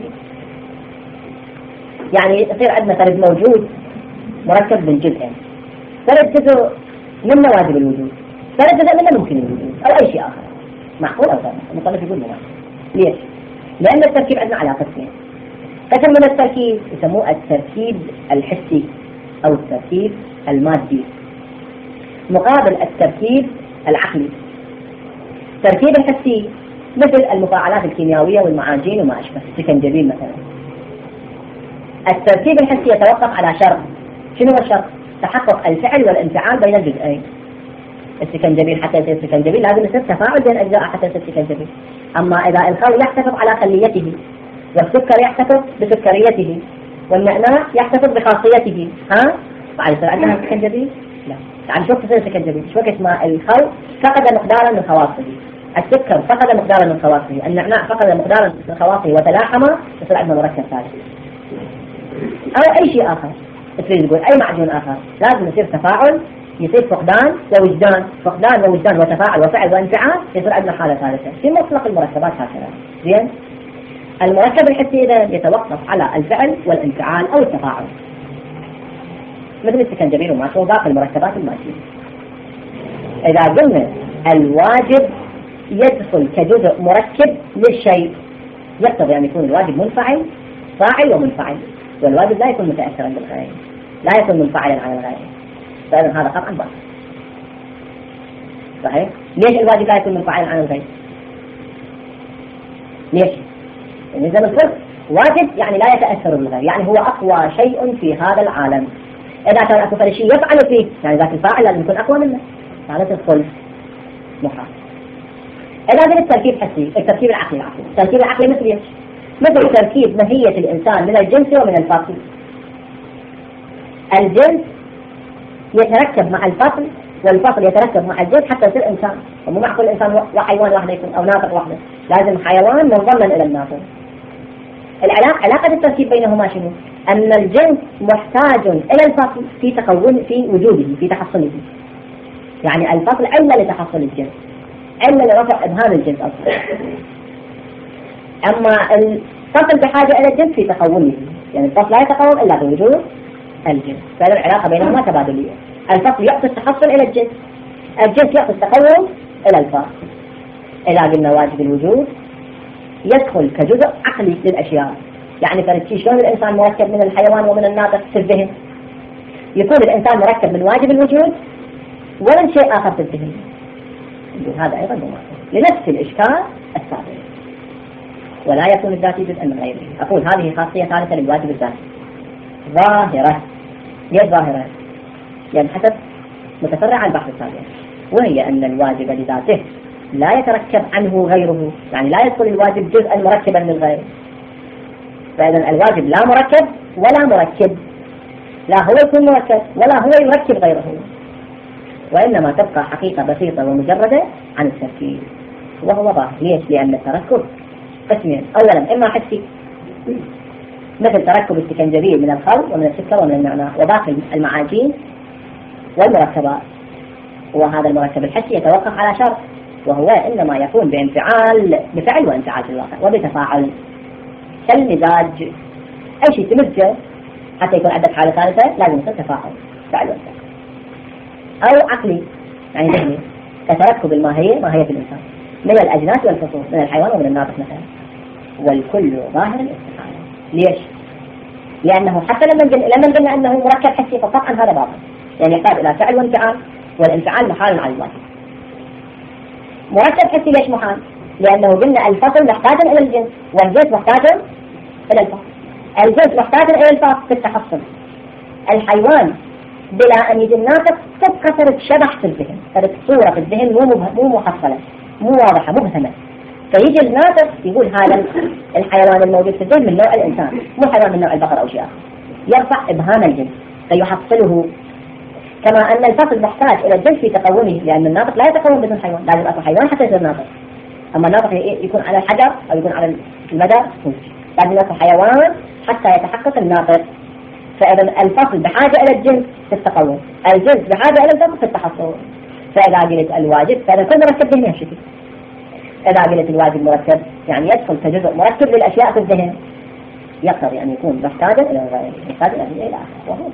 يعني يصير عندنا فرد موجود مركب من جزئين، فرد جزء منه واجب الوجود، فرد جزء منه ممكن الوجود أو أي شيء آخر، معقول أو غير؟ المصنف يقول لنا ليش؟ لأن التركيب عندنا على قسمين. قسم من التركيب يسموه التركيب الحسي أو التركيب المادي، مقابل التركيب العقلي. التركيب الحسي مثل المفاعلات الكيميائية والمعاجين وما أشبه، السكنجبيل مثلا. التركيب الحسي يتوقف على شرط. شنو هو الشرط؟ تحقق الفعل والانفعال بين الجزئين. السكنجبيل حتى يصير سكنجبيل لازم يصير تفاعل بين أجزاء حتى يصير سكنجبيل. أما إذا الخل يحتفظ على خليته، والسكر يحتفظ بسكريته، والنعناع يحتفظ بخاصيته، بعد يصير عندنا سكنجبيل؟ لا. يعني شوف تصير سكنجبيل شو وقت ما الخل فقد مقدارا من خواصه، السكر فقد مقدارا من خواصه، النعناع فقد مقدارا من خواصه وتلاحم، يصير عندنا مركب ثالث أو أي شيء آخر. تريد تقول أي معجون آخر لازم يصير تفاعل، يصير فقدان ووجدان، فقدان ووجدان وتفاعل وفعل وانفعال، يصير عندنا حالة ثالثة في مطلق المركبات هكذا. زين، المركب الحسي إذا يتوقف على الفعل والانفعال أو التفاعل مثل السكنجبيل وماسو وباقي المركبات المادية. إذا قلنا الواجب يدخل كجزء مركب للشيء يقتضي أن يكون الواجب منفعل فاعل ومنفعل، والواجب لا يكون متأثرا بالغير، لا يكون منفعلا على الغير، فإذا هذا قطعا باطل. صحيح؟ ليش الواجب لا يكون منفعلا على الغير؟ ليش؟ يعني إذا الفرق واجب يعني لا يتأثر بالغير، يعني هو أقوى شيء في هذا العالم. إذا كان أكثر شيء يفعل فيه يعني ذات الفاعل لازم يكون أقوى منه، هذا تدخل محال. إذا كان التركيب حسي، التركيب العقلي التركيب العقلي مثل ايش؟ مثل تركيب ماهية الإنسان من الجنس ومن الفصل. الجنس يتركب مع الفصل والفصل يتركب مع الجنس حتى يصير إنسان، ومو معقول الإنسان وحيوان واحد يكون أو ناطق واحد، لازم حيوان منضما إلى الناطق. علاقة التركيب بينهما شنو؟ أن الجنس محتاج إلى الفصل في تكون في وجوده في تحصله، يعني الفصل علة لتحصل الجنس، علة لرفع إبهام الجنس أصلا. أما الفصل بحاجة إلى الجنس في تكونه، يعني الفصل لا يتكون إلا بوجود الجنس، فهذه العلاقة بينهما تبادلية. الفصل يعطي التحصل إلى الجنس، الجنس يعطي التكون إلى الفصل. إذا قلنا واجب الوجود يدخل كجزء عقلي للأشياء، يعني فرد شلون الإنسان مركب من الحيوان ومن الناطق في الذهن، يكون الإنسان مركب من واجب الوجود ومن شيء آخر في الذهن، هذا أيضا مماثل لنفس الإشكال السابق، ولا يكون الذاتي جزءا من غيره. أقول هذه خاصية ثالثة للواجب الذاتي ظاهرة، هي ظاهرة ينحسب متفرع عن البحث السابق، وهي أن الواجب لذاته لا يتركب عنه غيره، يعني لا يدخل الواجب جزءا مركبا للغير، فإذا الواجب لا مركب ولا مركب، لا هو يكون مركب ولا هو يركب غيره، وإنما تبقى حقيقة بسيطة ومجردة عن التركيب، وهو ظاهر. ليش؟ لأن التركب قسمين، أولا إما حسي مثل تركب السكنجبيل من الخل ومن السكر ومن النعناع وباقي المعاجين والمركبات، وهذا المركب الحسي يتوقف على شرط، وهو إنما يكون بفعل وانفعال في الواقع وبتفاعل كالمزاج، أي شيء تمزجه حتى يكون عندك حالة ثالثة لازم يكون تفاعل فعل وانفعال. أو عقلي يعني ذهني كتركب الماهية ماهية الإنسان من الأجناس والفصول من الحيوان ومن الناطق مثلا، والكل ظاهر الاستحالة. ليش؟ لأنه حتى لما قلنا أنه مركب حسي فقط هذا باطل، يعني يحتاج إلى فعل وانفعال، والانفعال محال على الواجب. مركب حسي ليش محال؟ لأنه قلنا الفصل محتاج إلى الجنس والجنس محتاج إلى الفصل، الجنس محتاج إلى الفصل في التحصل. الحيوان بلا أن يجي الناطق تبقى صارت شبح في الذهن، صارت صورة في الذهن مو محصلة مو واضحة مبهمة، فيجي الناطق يقول هذا الحيوان الموجود في الذهن من نوع الإنسان مو حيوان من نوع البقر أو شيء آخر، يرفع إبهام الجنس فيحصله. كما أن الفصل محتاج إلى الجنس في تقومه، لأن الناطق لا يتقوم بدون حيوان، لازم أكون حيوان حتى يصير ناطق. أما الناطق يكون على الحجر أو يكون على المدى، لازم أكون حيوان حتى يتحقق الناطق. فإذا الفصل بحاجة إلى الجنس في التقوم، الجنس بحاجة إلى الفصل في التحصل. فإذا قلت الواجب فإذا كل مركب ذهني هالشكل. إذا قلت الواجب مركب يعني يدخل كجزء مركب للأشياء في الذهن، يقدر أن يكون محتاجا إلى الغير، محتاجا إلى آخر.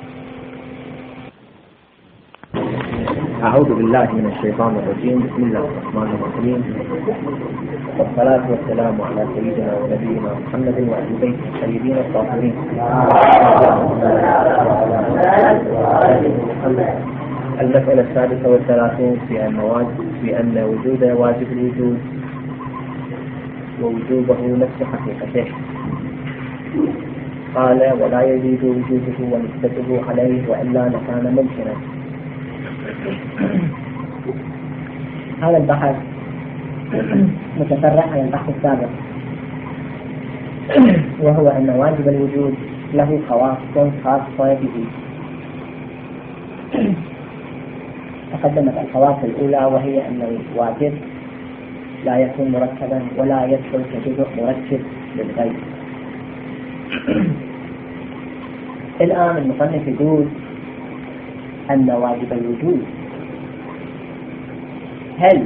أعوذ بالله من الشيطان الرجيم. بسم الله الرحمن الرحيم، والصلاة والسلام على سيدنا ونبينا محمد وأهل بيته الطيبين الطاهرين. المسألة السادسة والثلاثون في أن وجود واجب الوجود ووجوبه نفس حقيقته. قال: ولا يزيد وجوده ونسبته عليه وإلا لكان ممكنا. هذا البحث متفرع عن البحث السابق، وهو أن واجب الوجود له خواص خاصة به. تقدمت الخواص الأولى وهي أن الواجب لا يكون مركبا ولا يدخل كجزء مركب للغير. الآن المصنف يقول أن واجب الوجود هل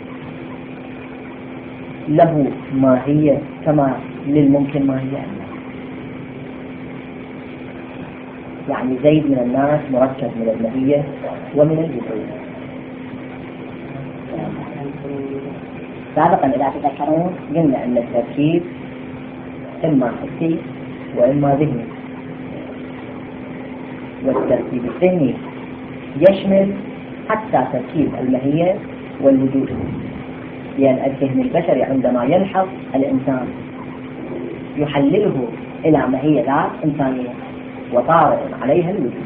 له ماهية كما للممكن ماهية؟ يعني زيد من الناس مركب من الماهية ومن الوجود. سابقا إذا تذكرون قلنا أن التركيب إما حسي وإما ذهني، والتركيب الذهني يشمل حتى تركيب الماهية والوجود، لأن الذهن البشري عندما يلحظ الإنسان يحلله إلى ماهية ذات إنسانية وطارئ عليها الوجود.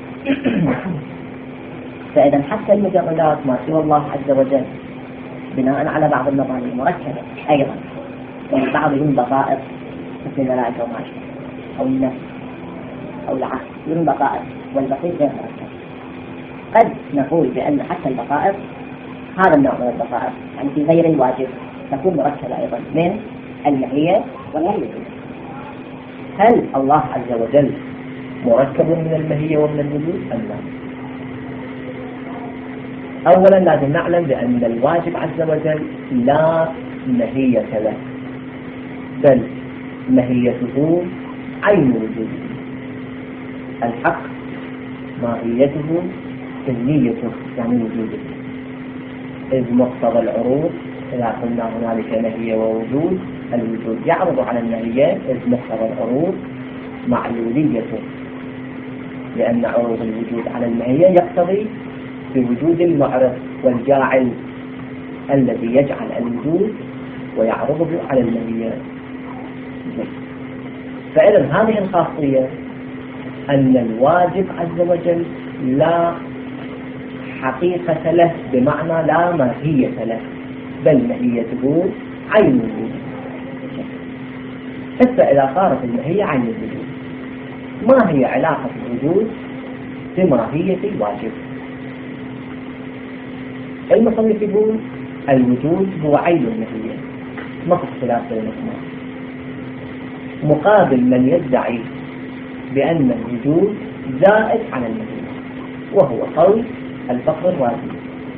فإذا حتى المجردات ما سوى الله عز وجل بناء على بعض المباني مركبة أيضا، يعني بعض من بطائر مثل الملائكة وما أشبه أو النفس أو العقل من بطائر، والبقية غير مركب. قد نقول بأن حتى البطائر هذا النوع من البطائر يعني في غير الواجب تكون مركبة أيضا من الماهية والوجود. هل الله عز وجل مركب من الماهية ومن الوجود أم لا؟ أولا لازم نعلم بأن الواجب عز وجل لا ماهية له، بل ماهيته عين وجوده. الحق ماهيته كليته يعني وجوده، إذ مقتضى العروض إذا قلنا هنالك ماهية ووجود، الوجود يعرض على الماهيات، إذ مقتضى العروض معلوليته، لأن عروض الوجود على الماهية يقتضي بوجود المعرض والجاعل الذي يجعل الوجود ويعرضه على الماهية. فإذا هذه الخاصية أن الواجب عز وجل لا حقيقة له، بمعنى لا ماهية له، بل ماهيته عين الوجود. حتى إذا صارت الماهية عين الوجود، ما هي علاقة الوجود بماهية الواجب؟ المصنف يقول الوجود هو عين الماهية، ما في اختلاف بينهما، مقابل من يدعي بأن الوجود زائد على الماهية، وهو قول الفقر الرازي.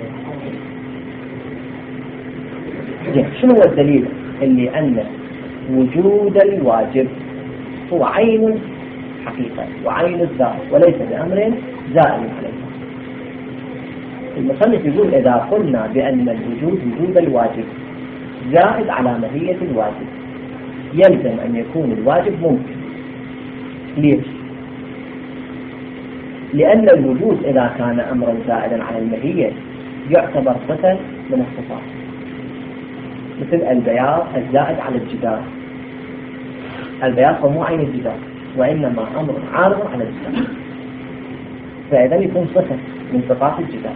شنو هو الدليل اللي أن وجود الواجب هو عين الحقيقة وعين الذات وليس بأمر زائد عليها؟ المصنف يقول إذا قلنا بأن الوجود وجود الواجب زائد على ماهية الواجب، يلزم أن يكون الواجب ممكن. ليش؟ لأن الوجود إذا كان أمرا زائدا على الماهية يعتبر صفة من الصفات، مثل البياض الزائد على الجدار. البياض هو مو عين الجدار، وإنما أمر عارض على الجدار، فإذا يكون صفة من صفات الجدار.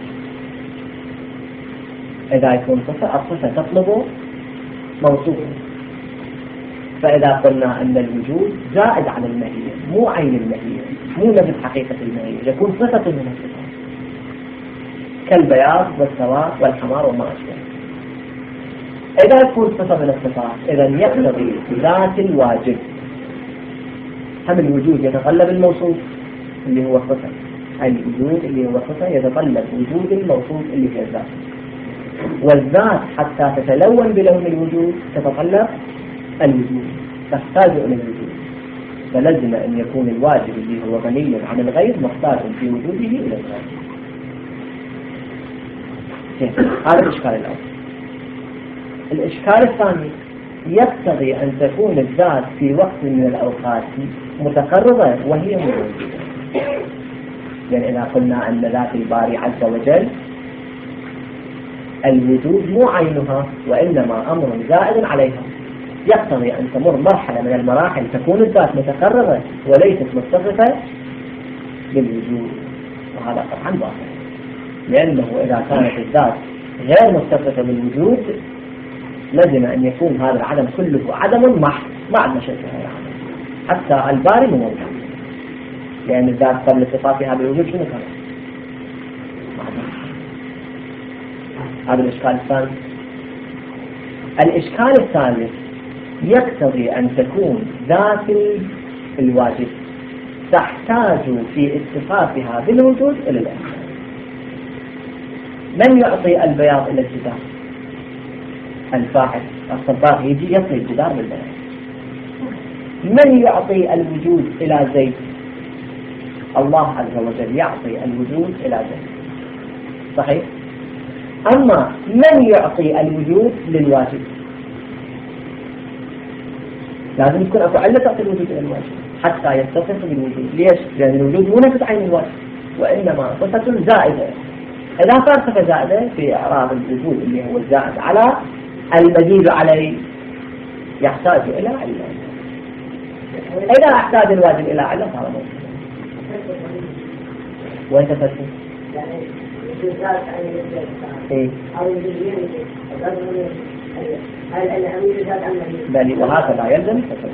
إذا يكون صفة، الصفة تطلب موصوفا. فإذا قلنا أن الوجود زائد على الماهية مو عين الماهية، مو نفس حقيقة الماهية، يكون صفة من الصفات كالبياض والسواد والحمار وما أشبه. إذا يكون صفة من الصفات إذا يقتضي ذات الواجب هم الوجود يتطلب الموصوف اللي هو الصفة، الوجود اللي هو الصفة يتطلب وجود الموصوف اللي هي الذات، والذات حتى تتلون بلون الوجود تتطلب الوجود، تحتاج إلى الوجود، فلازم أن يكون الواجب اللي هو غني عن الغير محتاج في وجوده إلى الغير. هذا الإشكال الأول. الإشكال الثاني يقتضي أن تكون الذات في وقت من الأوقات متقربة وهي موجودة. يعني إذا قلنا أن ذات الباري عز وجل الوجود مو عينها وإنما أمر زائد عليها، يقتضي أن تمر مرحلة من المراحل تكون الذات متقربة وليست متصفة بالوجود، وهذا طبعا باطل، لأنه إذا كانت الذات غير متصفة بالوجود لازم أن يكون هذا العدم كله عدم محض ما عندنا شيء في هذا العدم، حتى الباري مو موجود، لأن الذات قبل اتصافها بالوجود شنو كان؟ هذا الإشكال الثاني. الإشكال الثالث يقتضي أن تكون ذات الواجب تحتاج في اتصافها بالوجود إلى الإمكان. من يعطي البياض إلى الجدار؟ الفاعل الصباغ يجي يطوي الجدار بالبياض. من يعطي الوجود إلى زيد؟ الله عز وجل يعطي الوجود إلى زيد، صحيح؟ أما من يعطي الوجود للواجب؟ لازم يكون أكو علة تعطي الوجود إلى الواجب حتى يتصف بالوجود. ليش؟ لأن الوجود مو نفس عين الواجب، وإنما صفة زائدة. إذا صار صفة زائدة في إعراب الوجود اللي هو الزائد على المزيد عليه يحتاج إلى علة. إذا احتاج الواجب إلى علة صار موجود. وين تفسر؟ إيه؟ بل وهكذا يلزم التفسير.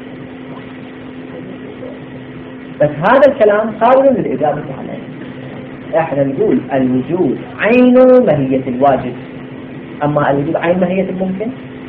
بس هذا الكلام قابل للإجابة عليه. احنا نقول الوجود عين ماهية الواجب، أما الوجود عين ماهية الممكن.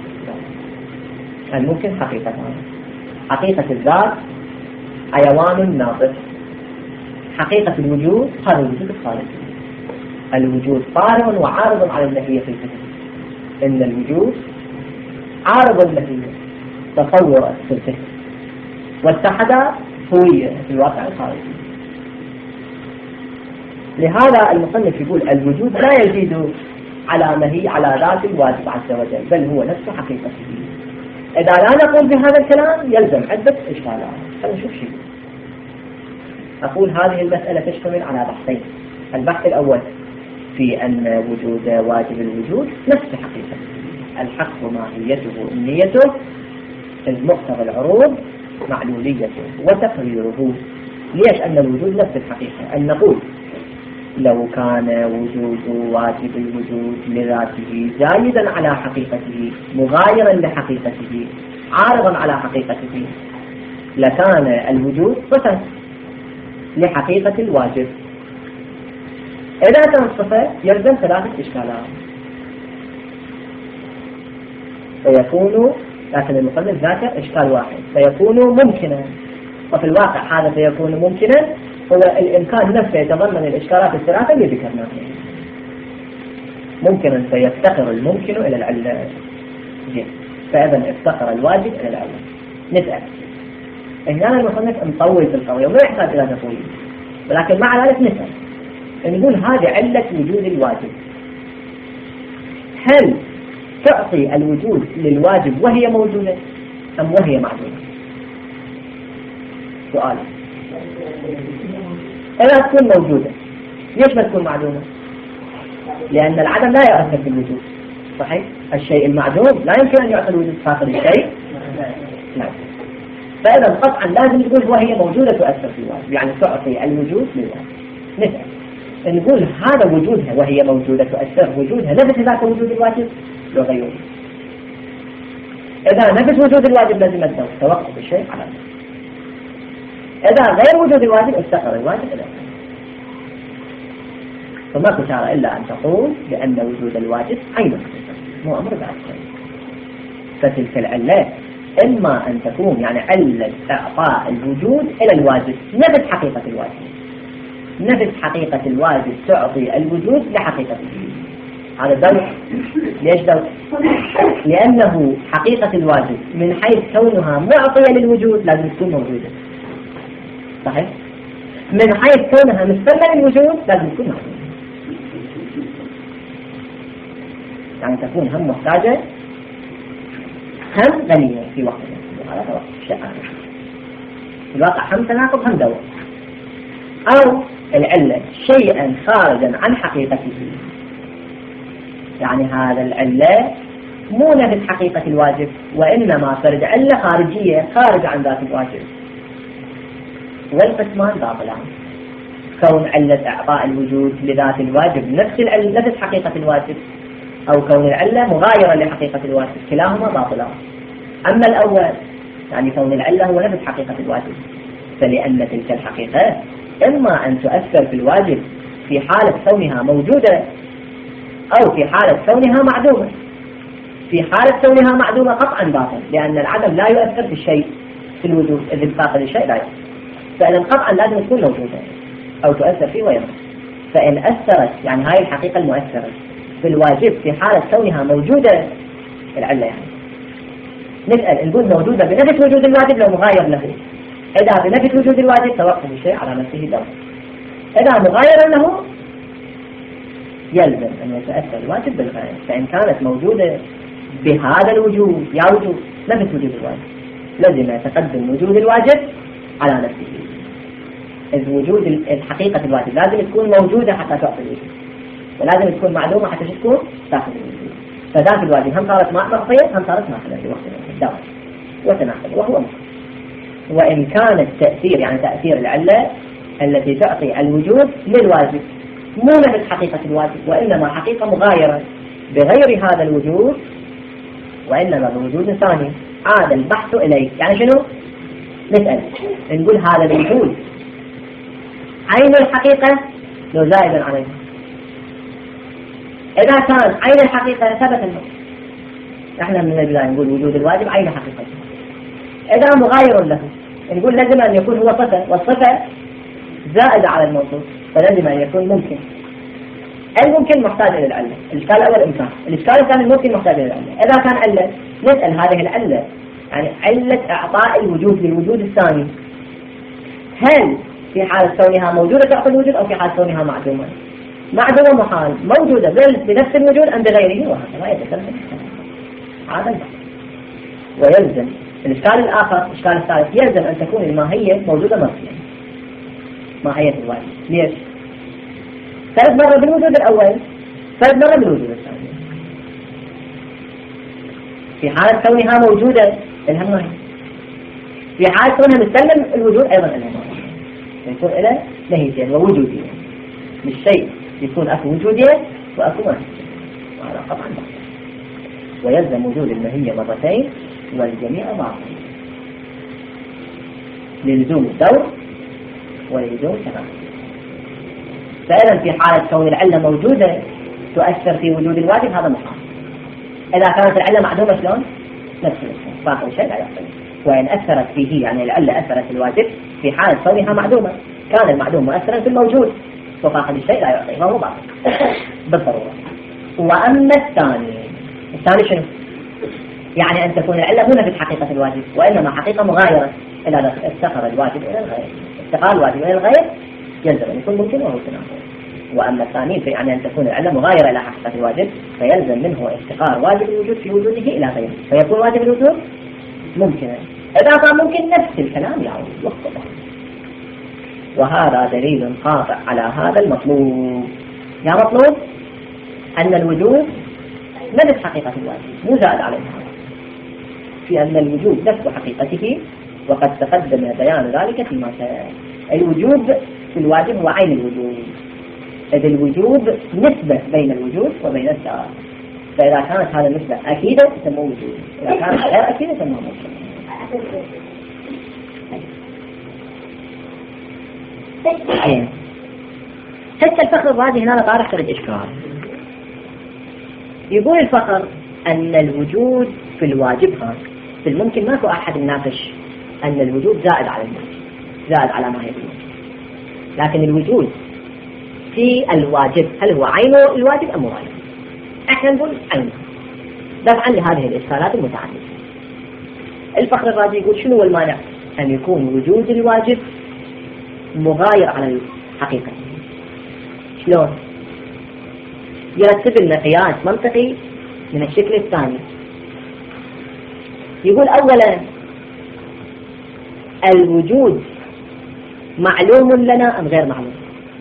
الممكن حقيقة الذات حيوان ناطق. حقيقة الوجود هذا الوجود الخارجي. الوجود طارئ وعارض على الماهية في الفكر. إن الوجود عارض الماهية، تصور في الفكر، واتحد هوية في الواقع الخارجي. لهذا المصنف يقول الوجود لا يزيد على ماهية على ذات الواجب عز وجل، بل هو نفس حقيقته. إذا لا نقول بهذا الكلام يلزم عدة إشكالات. خلينا نشوف شيء. أقول هذه المسألة تشتمل على بحثين. البحث الأول في أن وجود واجب الوجود نفس حقيقته، الحق ماهيته أمنيته، المقتضى العروض معلوليته وتقريره. ليش؟ أن الوجود نفس الحقيقة. أن نقول لو كان وجود واجب الوجود لذاته زايدا على حقيقته مغايرا لحقيقته عارضا على حقيقته لكان الوجود صفة لحقيقة الواجب. إذا كان صفة يلزم ثلاثة إشكالات. فيكون، لكن المصنف ذاته إشكال واحد، فيكون ممكنا. وفي الواقع هذا فيكون ممكنا هو الإمكان نفسه يتضمن الإشكالات الثلاثة اللي ذكرناها. ممكنا فيفتقر الممكن إلى العلة. فإذا افتقر الواجب إلى العلة. نسأل هنا المصنف مطول في القضية وما يحتاج إلى تطويل، ولكن مع ذلك نسأل نقول هذه علة وجود الواجب. هل تعطي الوجود للواجب وهي موجودة أم وهي معدومة؟ سؤال. إذا تكون موجودة ليش ما تكون معدومة؟ لأن العدم لا يؤثر في الوجود، صحيح؟ الشيء المعدوم لا يمكن أن يعطي الوجود فاقد الشيء. نعم. فإذا قطعا لازم تقول وهي موجودة تؤثر في الواجب، يعني تعطي الوجود للواجب. نسأل نقول هذا وجودها وهي موجودة تؤثر، وجودها نفس ذاك وجود الواجب لو غيره. إذا نفس وجود الواجب لازم توقف الشيء على ذلك. إذا غير وجود الواجب استقر الواجب إلى ذلك. فما كتار إلا أن تقول بأن وجود الواجب عين مو أمر بعد شيء. فتلك العلة إما أن تكون يعني علة إعطاء الوجود إلى الواجب نفس حقيقة الواجب، نفس حقيقة الواجب تعطي الوجود لحقيقته. هذا دور. ليش دور؟ لأنه حقيقة الواجب من حيث كونها معطية للوجود لازم تكون موجودة، صحيح؟ من حيث كونها مستلزمة للوجود لازم تكون موجودة. يعني تكون هم محتاجة هم غنية في وقت على شيء في الواقع، هم تناقض هم دور. أو العلة شيئا خارجا عن حقيقته، يعني هذا العلة مو نفس حقيقة الواجب وإنما فرد علة خارجية خارج عن ذات الواجب. والقسمان باطلان، كون علة إعطاء الوجود لذات الواجب نفس حقيقة الواجب، أو كون العلة مغايرة لحقيقة الواجب، كلاهما باطلان. أما الأول يعني كون العلة هو نفس حقيقة الواجب، فلأن تلك الحقيقة إما أن تؤثر في الواجب في حالة كونها موجودة أو في حالة كونها معدومة. في حالة كونها معدومة قطعا باطل، لأن العدم لا يؤثر في الشيء في الوجود، إذ فاقد الشيء لا يؤثر. فإذا قطعا لازم تكون موجودة أو تؤثر فيه وينقص. فإن أثرت يعني هاي الحقيقة المؤثرة في الواجب في حالة كونها موجودة العلة يعني نسأل نقول موجودة بنفس وجود الواجب لو مغاير له. إذا بنفس وجود الواجب توقف الشيء على نفسه دور. إذا مغاير له يلزم أن يتأثر الواجب بالغاية. فإن كانت موجودة بهذا الوجود يا وجود نفس وجود الواجب لازم يتقدم وجود الواجب على نفسه. إذ وجود الحقيقة الواجب لازم تكون موجودة حتى تأخذ الوجود ولازم تكون معلومة حتى تكون تأخذ الوجود. فذات الواجب هم صارت معطية هم صارت ماخذة في وقت الدور وتناقض وهو مخ. وإن كان التأثير يعني تأثير العلة التي تعطي الوجود للواجب مو نفس حقيقة الواجب وإنما حقيقة مغايرة بغير هذا الوجود وإنما بوجود ثاني عاد البحث إليه. يعني شنو؟ نسأل نقول هذا الوجود عين الحقيقة لو زائدا عليه. إذا كان عين الحقيقة ثبت الموت. نحن من البداية نقول وجود الواجب عين حقيقة. إذا مغاير له نقول لازم أن يكون هو صفة والصفة زائدة على الموصوف فلازم أن يكون ممكن. الممكن محتاج إلى العلة. الإشكال الأول إمكان. الإشكال الثاني الممكن محتاج إلى العلة. إذا كان علة نسأل هذه العلة يعني علة إعطاء الوجود للوجود الثاني هل في حالة كونها موجودة تعطي الوجود أو في حالة كونها معدومة؟ معدومة محال موجودة بنفس الوجود أم بغيره وهذا ما يتكلم هذا البحث. ويلزم الإشكال الآخر الإشكال الثالث يلزم أن تكون الماهية موجودة مرتين. ماهية الواجب ليش؟ ثلاث مرة بالوجود الأول ثلاث مرة بالوجود الثاني. في حالة كونها موجودة لها ماهية في حالة كونها مستلم الوجود أيضا لها ماهية يكون إلى نهيتين ووجودية. للشيء يكون أكو وجودية وأكو ماهية وهذا قطعا ويلزم وجود الماهية مرتين والجميع باطل للزوم الدور وللزوم التناقض. فإذا في حالة كون العلة موجودة تؤثر في وجود الواجب هذا محال. إذا كانت العلة معدومة شلون؟ نفس الشيء باقي شيء لا يحصل. وإن أثرت فيه يعني العلة أثرت في الواجب في حالة كونها معدومة كان المعدوم مؤثرا في الموجود وفاقد الشيء لا يعطيه فهو باطل بالضرورة. وأما الثاني شنو؟ يعني أن تكون العلة مو نفس حقيقة الواجب وإنما حقيقة مغايرة إلى افتقر الواجب إلى الغير. افتقار الواجب إلى الغير يلزم أن يكون ممكن وهو تناقض. وأما الثاني في يعني أن تكون العلة مغايرة إلى حقيقة الواجب فيلزم منه افتقار واجب الوجود في وجوده إلى غيره فيكون واجب الوجود ممكنا. إذا كان ممكن نفس الكلام يعود واختبار. وهذا دليل قاطع على هذا المطلوب. يا مطلوب أن الوجود نفس حقيقة الواجب مو زاد عليها في أن الوجود نفس حقيقته وقد تقدم بيان ذلك فيما سيأتي. الوجود في الواجب هو عين الوجود إذ الوجود نسبة بين الوجود وبين السائر. فإذا كانت هذه النسبة أكيدة تسمى وجود إذا كانت غير أكيدة تسمى ممكن. حتى الفقر الرازي هنا طارح ثلاث إشكال. يقول الفقر أن الوجود في الواجب في الممكن ماكو أحد يناقش أن الوجود زائد على الممكن زائد على ما هي الممكن. لكن الوجود في الواجب هل هو عين الواجب أم غيره؟ احنا نقول عين دفعا لهذه الإشكالات المتعددة. الفقر الرازي يقول شنو هو المانع أن يكون وجود الواجب مغاير على الحقيقة؟ شلون؟ يرتب لنا قياس منطقي من الشكل الثاني. يقول أولا الوجود معلوم لنا أم غير معلوم؟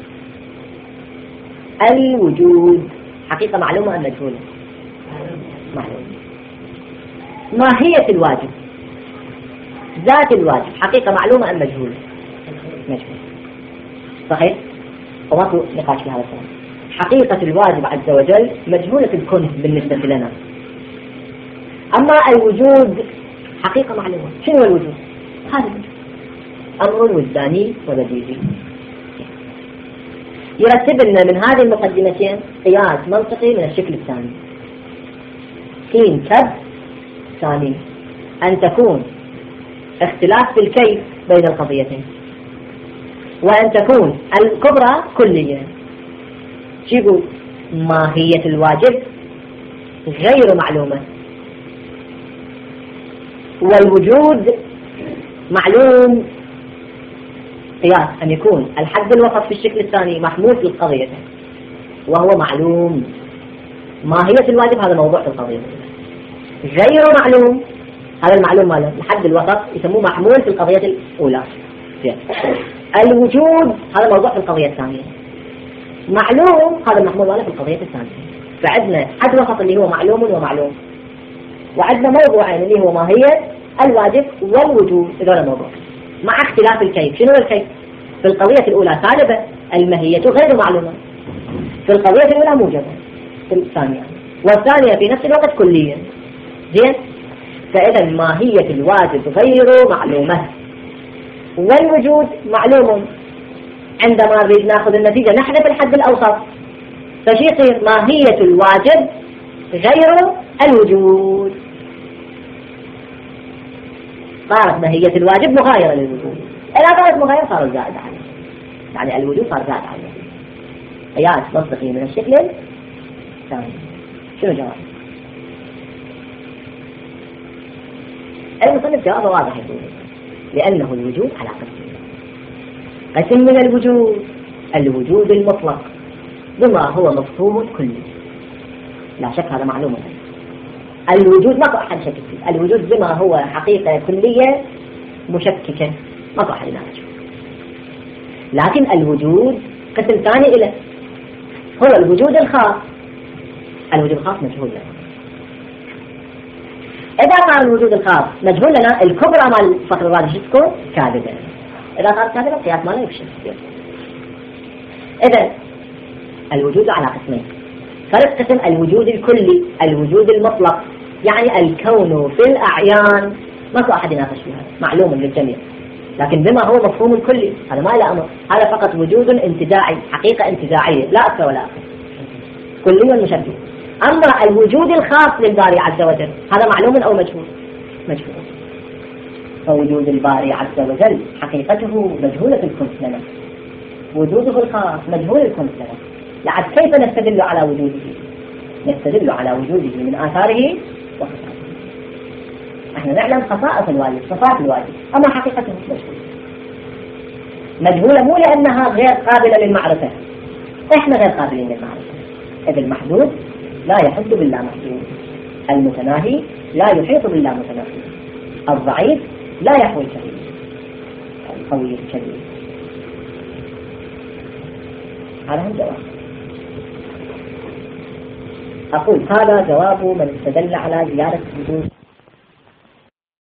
الوجود حقيقة معلومة أم مجهولة؟ معلومة. ماهية الواجب ذات الواجب حقيقة معلومة أم مجهولة؟ مجهولة. صحيح؟ وماكو نقاش في هذا الكلام. حقيقة الواجب عز وجل مجهولة الكون بالنسبة لنا. أما الوجود حقيقة معلومة. شنو الوجود؟ هذا أمر وجداني وبديهي. يرتب لنا من هذه المقدمتين قياس منطقي من الشكل الثاني. حين كب ثاني أن تكون اختلاف في الكيف بين القضيتين وأن تكون الكبرى كلية. يقول ماهية الواجب غير معلومة، والوجود معلوم قياس أن يكون الحد الوسط في الشكل الثاني محمول في القضية وهو معلوم. ماهية الواجب هذا موضوع في القضية، غير معلوم هذا المعلوم ماله الحد الوسط يسموه محمول في القضية الأولى. الوجود هذا موضوع في القضية الثانية، معلوم هذا المحمول ماله في القضية الثانية. فعندنا حد وسط اللي هو معلوم ومعلوم، وعندنا موضوعين اللي هو ماهية الواجب والوجود. هذا الموضوع مع اختلاف الكيف. شنو الكيف؟ في القضية الأولى سالبة، الماهية غير معلومة. في القضية الأولى موجبة في الثانية، والثانية في نفس الوقت كلية. زين؟ فإذا ماهية الواجب غير معلومة والوجود معلوم. عندما نريد ناخذ النتيجة نحذف الحد الأوسط، فشي يصير ماهية الواجب غير الوجود. صارت ماهية الواجب مغايرة للوجود. إذا كانت مغايرة صار زائد عليه، يعني الوجود صار زائد عليه. قياس منطقي من الشكل الثاني. شنو جواب؟ المصنف جوابه واضح يقول لأنه الوجود على قسم من الوجود، الوجود المطلق بما هو مفهوم كلي، لا شك هذا معلومة. الوجود ماكو أحد شك فيه، الوجود بما هو حقيقة كلية مشككة ماكو أحد يناقشه. لكن الوجود قسم ثاني إله هو الوجود الخاص. الوجود الخاص مجهول لنا. إذا كان الوجود الخاص مجهول لنا، الكبرى مال الفقر الرابع تكون كاذبة. إذا كانت كاذبة القياس ماله يفشل. إذا الوجود على قسمين. فرق قسم الوجود الكلي، الوجود المطلق، يعني الكون في الأعيان ماكو أحد يناقش فيها، معلوم للجميع. لكن بما هو مفهوم كلي هذا ما له أمر، هذا فقط وجود انتزاعي، حقيقة انتزاعية لا أكثر ولا أقل، كلي مشبه. أما الوجود الخاص للباري عز وجل هذا معلوم أو مجهول؟ مجهول. فوجود الباري عز وجل حقيقته مجهولة الكنس لنا، وجوده الخاص مجهول الكنس لنا. لعد كيف نستدل على وجوده؟ نستدل على وجوده من آثاره وخصائصه. احنا نعلم خصائص الواجب، صفات الواجب، أما حقيقته مجهولة مو لأنها غير قابلة للمعرفة، احنا غير قابلين للمعرفة. إذ المحدود لا يحد بالله محدود، المتناهي لا يحيط بالله متناهي، الضعيف لا يحوي الكبير، القوي الكبير. هذا هو الجواب. أقول هذا جواب من استدل على زيادة وجود